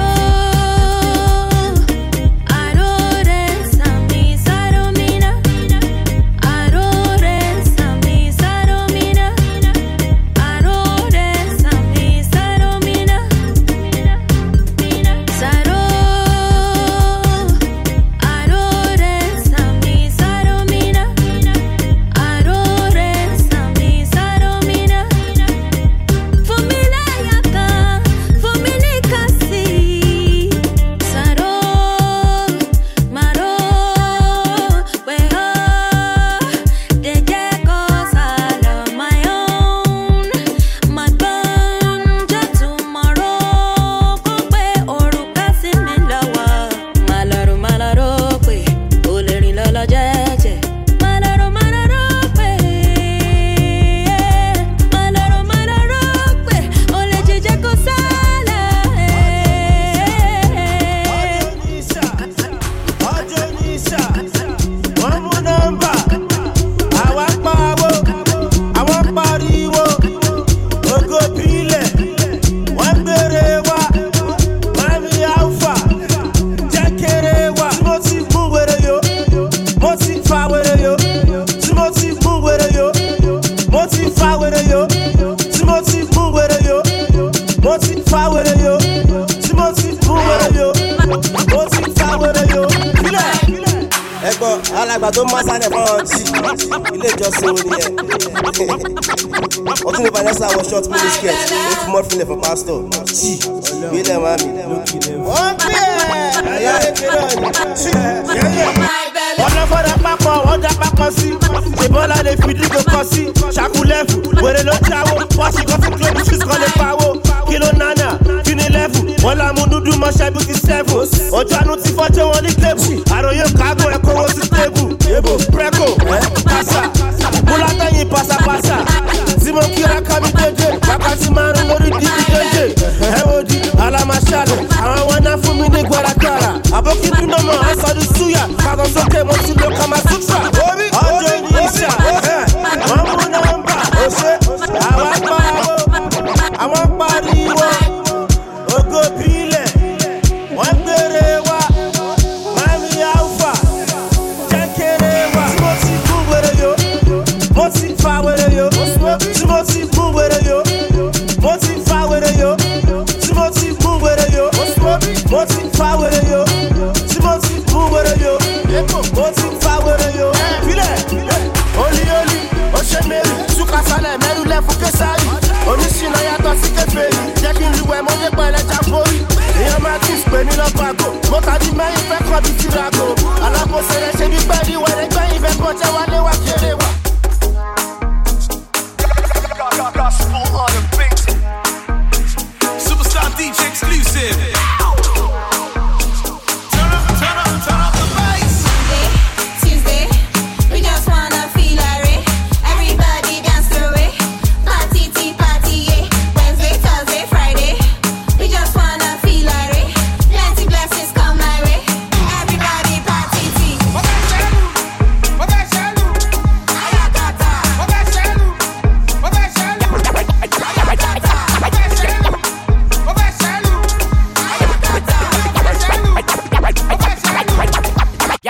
I don't rest on me, Saromina. I don't rest on me, Saromina. I don't rest on me, Saromina. Saro, Arores, Ami, Saromina. Arores, Ami, Saromina. Fumila yaka, fumini kasi. Saro, Maro, weho. Deje cosa lo my own. My ganja tomorrow. Kope oruka si mi lawa. Malaro, malaro, pe. Oleri lolo jeje. Malaro, malaro, pe. Malaro, malaro, pe. Ole jeje ko sala. Ajonisa, one more number. I want power, I want pariwo. Ogo pile, one berewa, mami alpha, jakerewa. Timothy move with yo, Moti fa with yo. Timothy move with yo, Moti fa with yo. Timothy move with yo, Moti fa with yo. Timothy move with yo, Moti fa with yo. ẹ̀gbọ́n alàgbà tó máa sáré fún ọtí ilé ìjọsìn orí ẹ ọtún ní vanessa wọ short mini skirt ó fi mọ́ fílẹ̀ fún pásítọ̀ tí gbélé máa mi. wọ́n bí ẹ̀ ẹ̀yà kékeré ọ̀nà fọ́dà pápọ̀ wọ́n dá pápọ̀ sí ìbọ́lá lè fi dígò kọ sí ṣàkúlẹ̀fù wèrè ló jáwó wọ́ọ̀ṣì kan fún club shoes kan lè pawó kí ló nánà kí ni lẹ́fù wọ́n la mú dúdú mọ́ṣẹ́ bí ti sẹ́fù ọjọ́ àánú ti fọ́jọ́ wọn ní tébù àròyé kágò ẹ̀kọ́ wọn sí tébù yébò prẹ́kò pásá múlátẹ́yìn pásápásá tí mo kíra ká mi dédé wákàtí márùn lórí dídí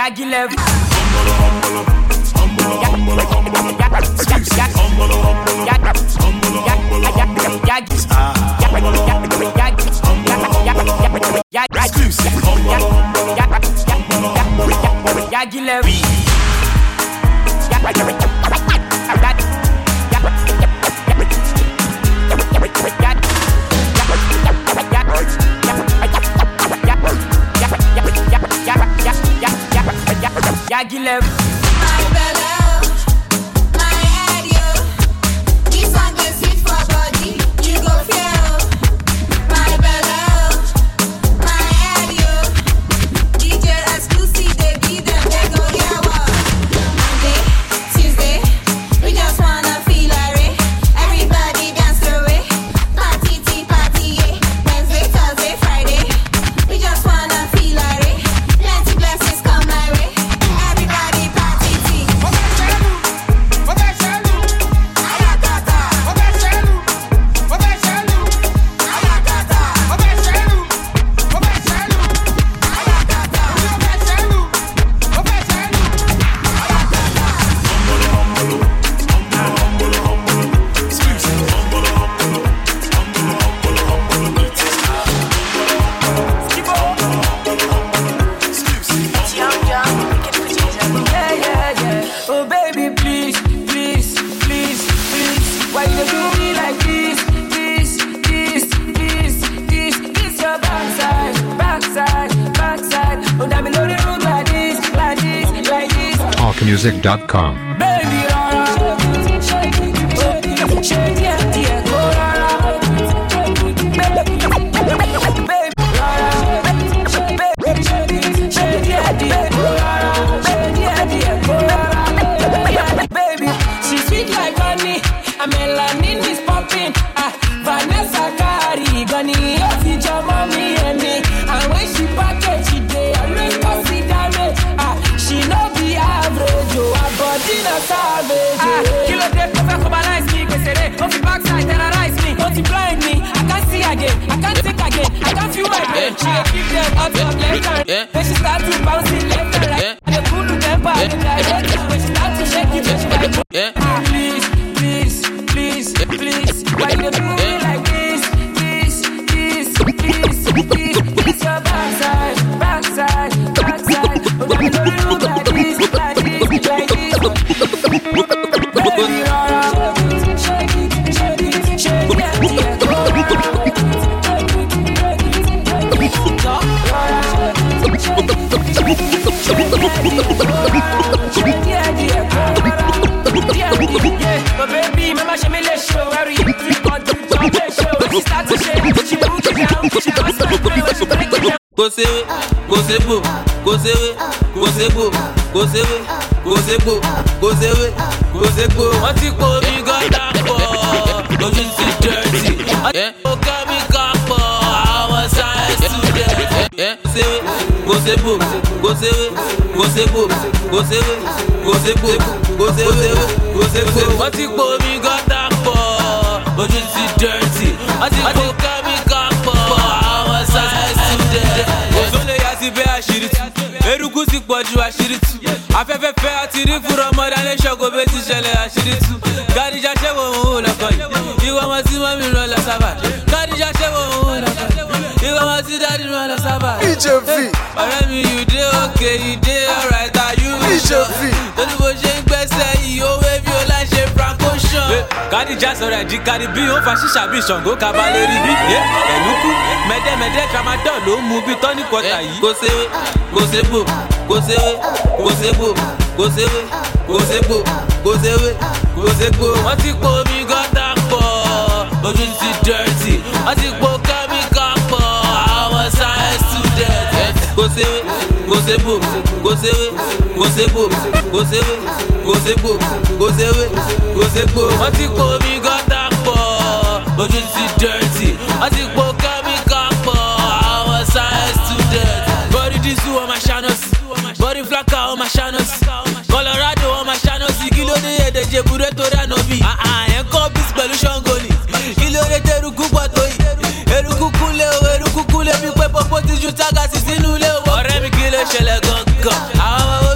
Yagi level. Yagi level. Yagi level. My belly, my head, yo. This song is sweet for body. You go feel. My belly, my head, yo. D J exclusive, they be them, they go yeah what. Monday, Tuesday, we just wanna feel irate. Everybody dance away. Party, tea, party, yeah. Wednesday, Thursday, Friday, we just wanna feel irate. Plenty blessings come my way. talk music dot com. Baby, she's sweet like honey. I'm melanin is popping. Ah, Vanessa Kari, Gani, Ofija, mommy and me. And when she package, she dey always consider me. Ah, she no be average, oh, her body na savage. Ah, kilo dey perfect for my life, me. They say they off the backside, terrorize me, multiplying me. I can't see again, I can't think again, I can't feel my brain. She dey keep them out of left and right. Then she start to bounce it left and right. And the cool temper, the direct. When she start to shake it, she like, ah, please, please, please, please. Why you do me like this, this, this, this, this? This your backside, backside, backside. But I know you like this, like this, like this. Baby, rara, shake it, shake it, shake it, yeah, yeah. But baby, mama, she me let show. Every year, three months, you don't let show. She start to shake, she put it down, she was my friend, when she break it down. Go say it, go say boom, go say it, go say boom, go say it, go say boom, go say it, go say boom. What you call me, got that for? Don't you see dirty? Yeah, okay, me got for. I was science student. Yeah, say it, go say boom, go say it, go say boom, go say it, go say boom, go say it, go say boom. What you call me, got that for? Don't you see dirty? What you call me, got for? I was science student. Òṣòlè yà sí bẹ́ àṣírí tú. Eruku ti pọ̀ ju àṣírí tú. Afẹ́fẹ́ fẹ́ àti rí fúnra ọmọdé alẹ́ ṣọ́kò bẹ́ẹ̀ ti ṣẹlẹ̀ àṣírí tú. Kádìjà ṣẹ́wọ̀ òun lọ́kọ̀ yìí. Ìwọ ọmọ tí mọ́mí rán lọ sábà. Kádìjà ṣẹ́wọ̀ òun lọ́kọ̀ yìí. Ìwọ ọmọ tí dádì rán lọ sábà. D J V. Ọ̀rẹ́ mi, you dey okay, you dey alright, are you? D J V. Torí bó ṣe ń gbẹ́sẹ̀ yìí, ó wé bí ó láń ṣe francotion. Kádìjà sọ̀rọ̀ ẹ̀jí kárí bí ó fa ṣíṣà bí Ṣàngó kabalẹ̀ rí bí. Ẹ̀lúkú mẹ́dẹ́mẹ́dẹ́ tramadol ló ń mu bí tọ́ní kọta yìí. Kò séwé, kò sébò, kò séwé, kò sébò, kò séwé, kò sébò, kò séwé, kò sébò. Wọ́n ti po omi gọ́tà pọ̀, ojú ti dirty. Wọ́n ti po kẹ́míkà pọ̀, àwọn science student. Kò séwé, kò sébò, kò séwé, kò sébò, kò séwé, kò sébò, kò séwé, kò sébò. Wọ́n ti po omi gọ́tà pọ̀, ojú ti dirty. Wọ́n ti po kẹ́míkà pọ̀, àwọn science student. Body diesel on my channels, body flacker on my channels, Colorado on my channels. Kilo de ye de jebure to rano bi. Ah ah, yen ko bis pẹ̀lú Ṣàngó ni. Kilo de teruku pọ̀tó yìí. Eruku kule o, eruku kule bí pé pọ́pọ́ ti ju tágà sí sínú ilé o. Ọ̀rẹ́ mi kí ló ṣẹlẹ̀ gangan. Àwọn ọmọ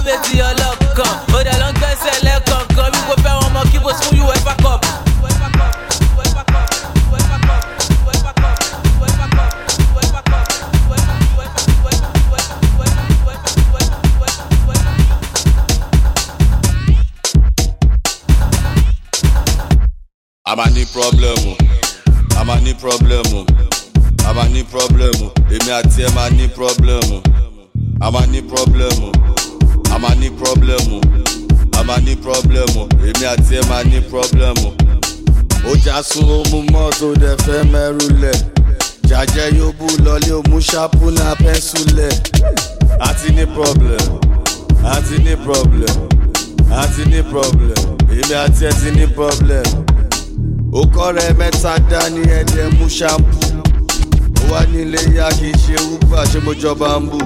problem o. A máa ní problem o. A máa ní problem o. Èmi àti ẹ máa ní problem o. A máa ní problem o. A máa ní problem o. A máa ní problem o. Èmi àti ẹ máa ní problem o. Ó já sún omu mọ́tò dẹ̀ fẹ́ mẹ́rù lẹ̀. Jàjẹ́ yóò bú lọlé òmú ṣápú náà pẹ́ńsù lẹ̀. A ti ní problem. A ti ní problem. A ti ní problem. Èmi àti ẹ ti ní problem. Ó kọ́rẹ́ mẹ́ta dání ẹ̀dẹ̀ mú ṣámpú. Ó wá nílé yá kì í ṣe wúpà ṣé mo jọba ń bù.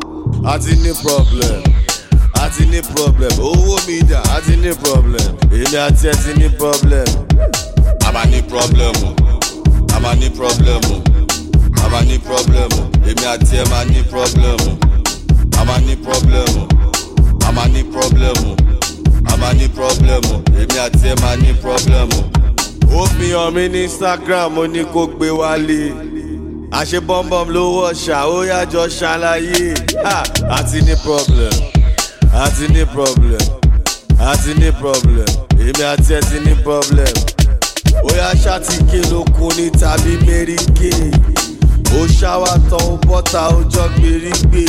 A ti ní problem. A ti ní problem. Owó mi dà, a ti ní problem. Èmi àti ẹ ti ní problem. A máa ní problem o. A máa ní problem o. A máa ní problem o. Èmi àti ẹ máa ní problem o. A máa ní problem o. A máa ní problem o. A máa ní problem o. Èmi àti ẹ máa ní problem o. Ó fi hàn mí ní Instagram, ó ní kó gbé wálé. Àṣé bọ́m̀bọ́m ló wọ̀ ṣá, ó yájọ́ ṣàlàyé. A ti ní problem. A ti ní problem. A ti ní problem. Èmi àti ẹ ti ní problem. Ó yá ṣàtìké lókun ní tàbí méríkè. Ó ṣáwá tán ó bọ́ta ó jọ gbèrígbè.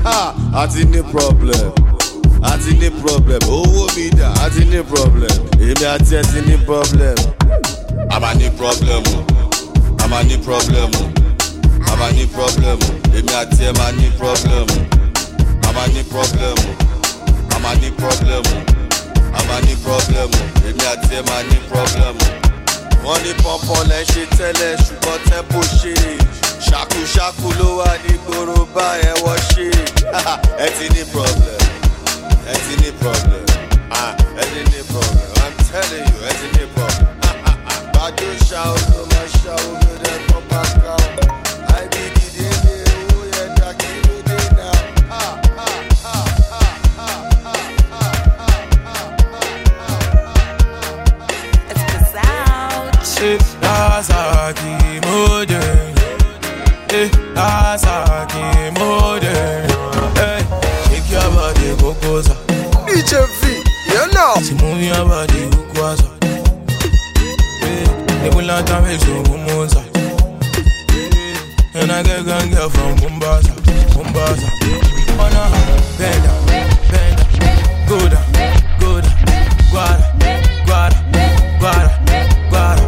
A ti ní problem. A ti ní problem. Owó mi dà, a ti ní problem. Èmi àti ẹ ti ní problem. A máa ní problem o. A máa ní problem o. A máa ní problem o. Èmi àti ẹ máa ní problem o. A máa ní problem o. A máa ní problem o. A máa ní problem o. Èmi àti ẹ máa ní problem o. Wọ́n ní pọ́npọ́n lẹ́ ṣe tẹ́lẹ̀ ṣùgbọ́n tẹ́pọ̀ ṣe. Ṣàkúṣàkú ló wà ní gbòòrò bá ẹ wọ́ ṣe. Ẹ ti ní problem. Ẹ ti ní problem. Ẹ ti ní problem. I'm telling you, ẹ ti ní problem. Bàjọ́ ṣá o tó máa ṣá o ló dẹ́ kọ́ bá ká o. Àìbí dìde ní owó yẹn dá kí ló dé náà. Eh, Asaki modern. Eh, Asaki modern. Eh, shake your body, Gogoza. D J V, you know. Si move your body, Gogoza. Eh, they will not have it, so Gomoza. And I get gun girl from Mombasa, Mombasa. Oh no, bend down, bend down, go down, go down, guada, guada, guada, guada.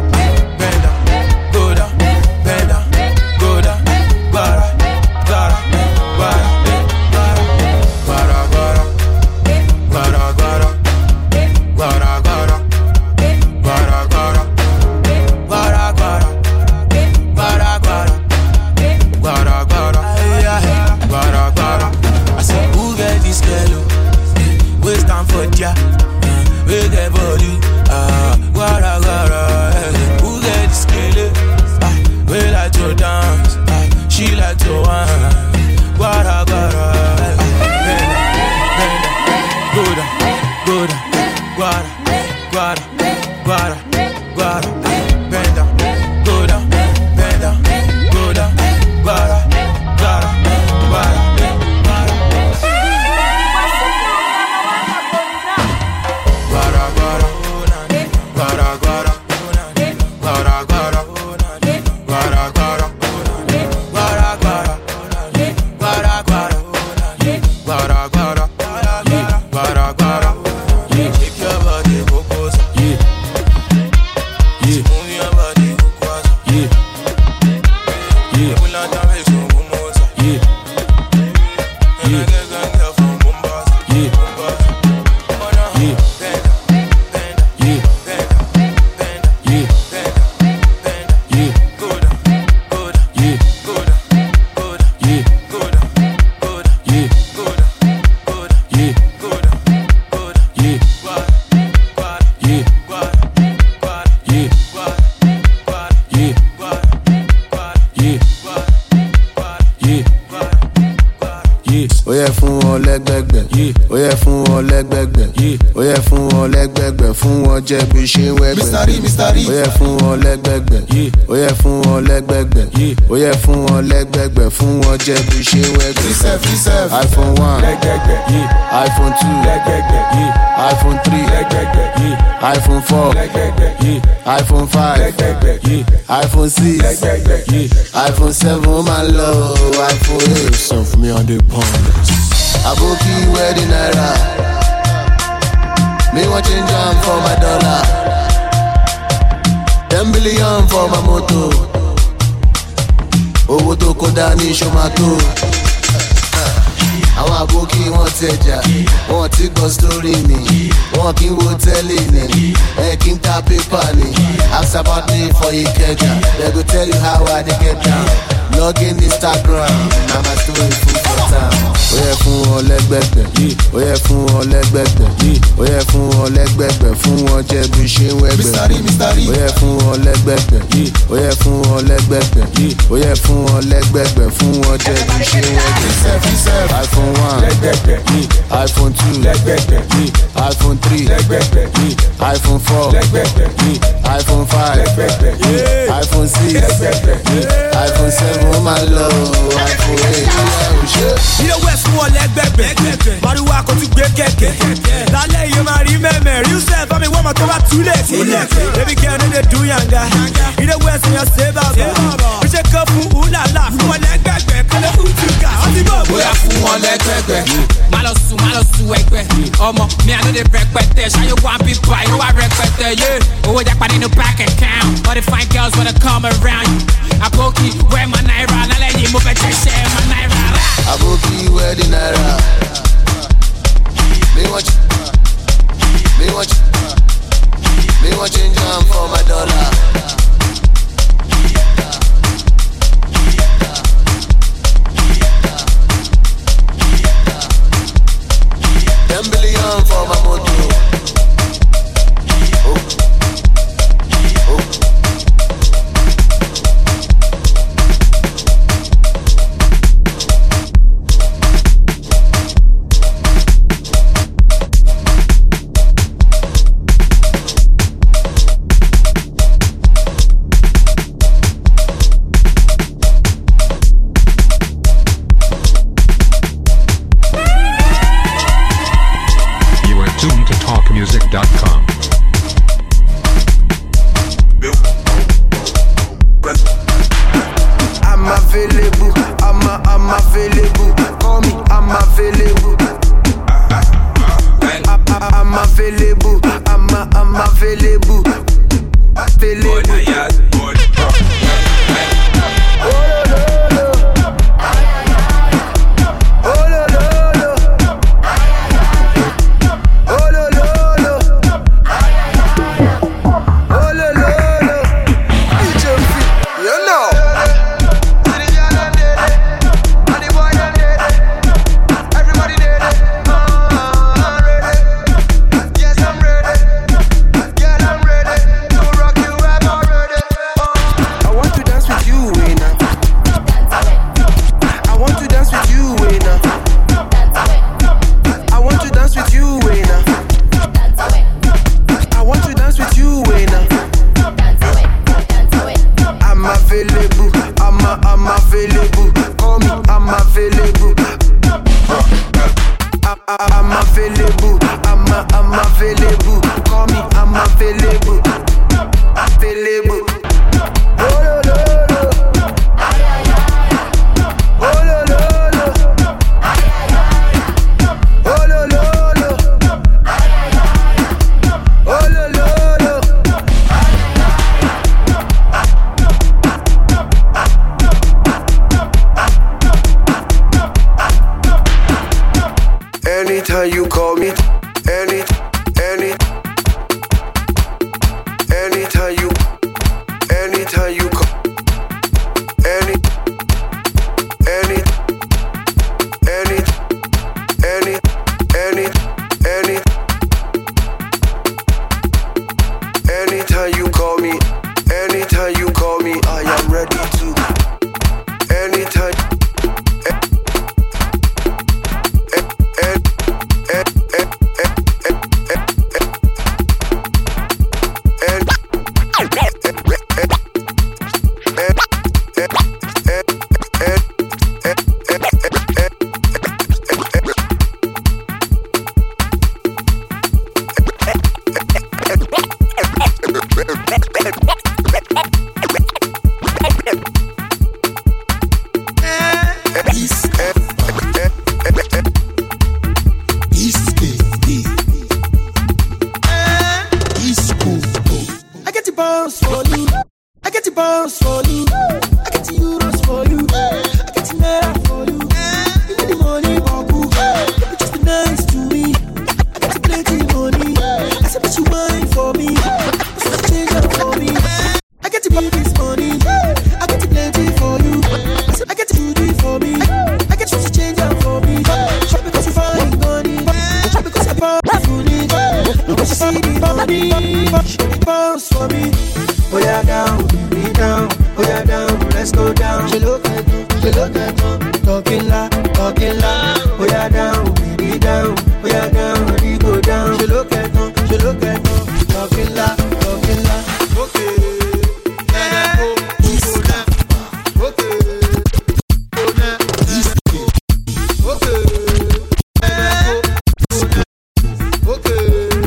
ó yẹ fún wọn lẹ́gbẹ̀gbẹ̀. ó yẹ fún wọn lẹ́gbẹ̀gbẹ̀, ó yẹ fún wọn lẹ́gbẹ̀gbẹ̀, fún wọn jẹ́ bí ṣe wẹ́gbẹ̀. ó yẹ fún wọn lẹ́gbẹ̀gbẹ̀, ó yẹ fún wọn lẹ́gbẹ̀gbẹ̀, ó yẹ fún wọn lẹ́gbẹ̀gbẹ̀, fún wọn jẹ́ bí ṣe wẹ́gbẹ̀. iPhone one, iPhone two, iPhone three, iPhone four, iPhone five, iPhone six, iPhone seven, my love, iPhone eight. Some for me on the pond. Aboki wedding naira, me want change am for my dollar, ten billion for my moto, owó tó kó dání ṣomato. Àwọn àbókí wọn tẹja, wọn ti gbọ́ sórí mi, wọn kì í wo tẹ́lẹ̀ ni, ẹ kì í ta pépà ni. Ask about me for Ikeja, they go tell you how I dey get down. Log in Instagram, na my story full for town. Ó yẹ fún wọn lẹ́gbẹ̀gbẹ̀, ó yẹ fún wọn lẹ́gbẹ̀gbẹ̀, ó yẹ fún wọn lẹ́gbẹ̀gbẹ̀, fún wọn jẹ́ bí ṣe wẹ́gbẹ̀. Ó yẹ fún wọn lẹ́gbẹ̀gbẹ̀, ó yẹ fún wọn lẹ́gbẹ̀gbẹ̀, ó yẹ fún wọn lẹ́gbẹ̀gbẹ̀, fún wọn jẹ́ bí ṣe wẹ́gbẹ̀. iPhone one, iPhone two, iPhone three, iPhone four, iPhone five, iPhone six, iPhone seven, my love, iPhone eight. Ilé west wọ̀ lẹ́gbẹ̀gbẹ̀, Màrúwá kò tún gbé kẹ̀kẹ́. Lálẹ́ yìí máa rí mẹ́mẹ́, rí sẹ́ẹ̀ bá mi wọ́n mọ̀ tó bá túlẹ̀. Baby girl no dey do yanga, ilé west yẹn ṣe bàbá. Bí ṣe kọ́ fún Ulala, fún wọn lẹ́gbẹ̀gbẹ̀, kọ́lé fún Tuka, ọtí bọ̀. Bóyá fún wọn lẹ́gbẹ̀gbẹ̀, má lọ sùn, má lọ sùn ẹgbẹ́. Ọmọ mi àná lè rẹpẹtẹ, ṣáyé wá bí bá yóò wá rẹpẹtẹ, yé. Owó japa nínú bank account, all the fine girls wanna come around you. Aboki, where my naira, lálẹ́ yìí mo fẹ́ jẹ́ ṣẹ́ my naira. Aboki wedding naira, me want me want me want change am for my dollar. ten billion for my moto. Oh. Oh. Tuned to talk music dot com. I'm available, I'm a, I'm available. Call me, I'm available. I, I, I'm available, I'm a, I'm available. Available. I get the bounce for you. I get the bounce for you. I get the euros for you. I get the naira for you. Give me the money, babu. You just be nice to me. I get the plenty money. I said, but you wine for me. So change up for me. I get the baby's money. I get the plenty for you. I said, I get the beauty for me. I get you to change up for me. Shop because you find money. Shop because you're powerful. Because you see the money. Bounce for me. Oh yeah, down, be down. Oh yeah, down, let's go down. She look at me, she look at me. Talking loud, talking loud. Oh yeah, down, be down. Oh yeah, down, we go down. She look at me, she look at me. Talking loud, talking loud. Okay, yeah, go, go down. Okay, go down. Okay, yeah, go, go down. Okay.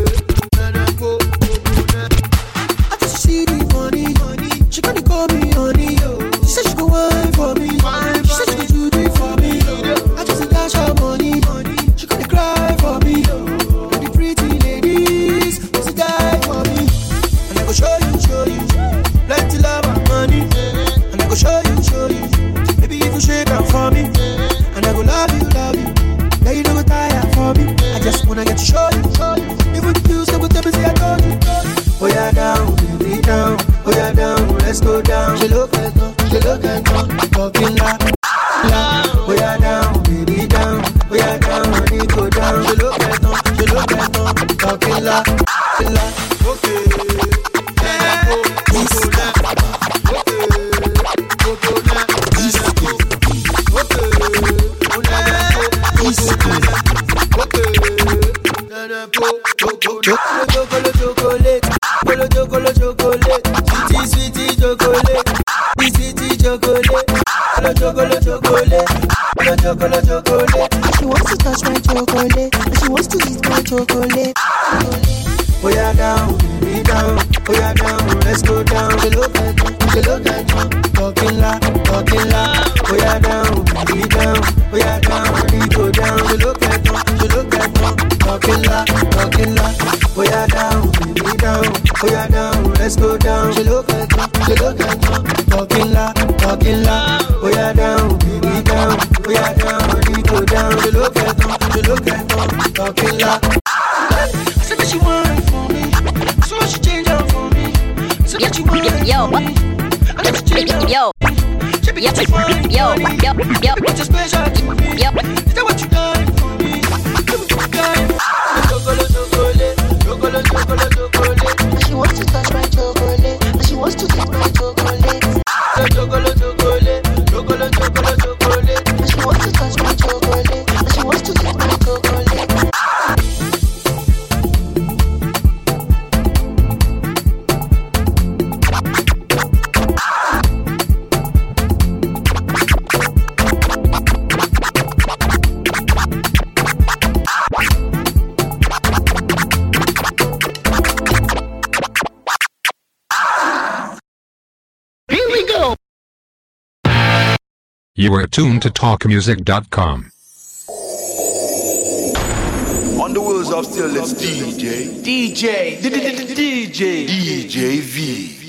See the money, money. She gonna call me honey. She said she go wine for me. She said she go do it for me. I just dash her money, money. She gonna cry for me. And the pretty ladies was a guy for me. And I go show you, show you, plenty love and money. And I go show you, show you, maybe you go shake out for me. And I go love you, love you. Yeah, you don't go tire for me. I just wanna get to show you, show you. Even if you still go tell me say I told you. Oh yeah, down, baby, down. Oh yeah, down, let's go down. She look at me, she look at me. Talking loud, loud. Oh yeah, down, baby, down. Oh yeah, down, honey, go down. She look at me, she look at me. Talking loud, loud. Okay, yeah, go, go, go down. Okay, go, go down. Okay, oh yeah, go, go, go down. Okay, na go, go, go down. Chocolate, chocolate. Colo chocolate, chocolate, sweetie, sweetie chocolate, sweetie chocolate, colo chocolate, chocolate, colo chocolate, chocolate. She wants to touch my chocolate, and she wants to eat my chocolate. Oh yeah, down, be down, oh yeah, down, let's go down. She look at me, she look at me, talking loud, talking loud. Oh yeah, down, be down, oh yeah, down, we go down. She look at me, she look at me, talking loud, talking loud. Oh yeah, down, be down, oh yeah, down, let's go down. She look at me, she look at me, talking loud, talking loud. Oh yeah, down, be down, oh yeah, down, we go down. She look at me, she look at me, talking loud. I said that she want for me, so she change up for me. So that she want yo, for me, I let you change up. yo, she be getting fine, yo, yo, yo, it's a special to me. yo. Is that what you done for me? You done. Chocolate, chocolate, chocolate, chocolate, chocolate. She wants to touch my chocolate, and she wants to eat my chocolate. Chocolate, chocolate, chocolate, chocolate, chocolate. And she wants to touch my chocolate, and she wants to eat my chocolate. You are tuned to talk music dot com. On the wheels of still, it's D J. D J. D J. D J V.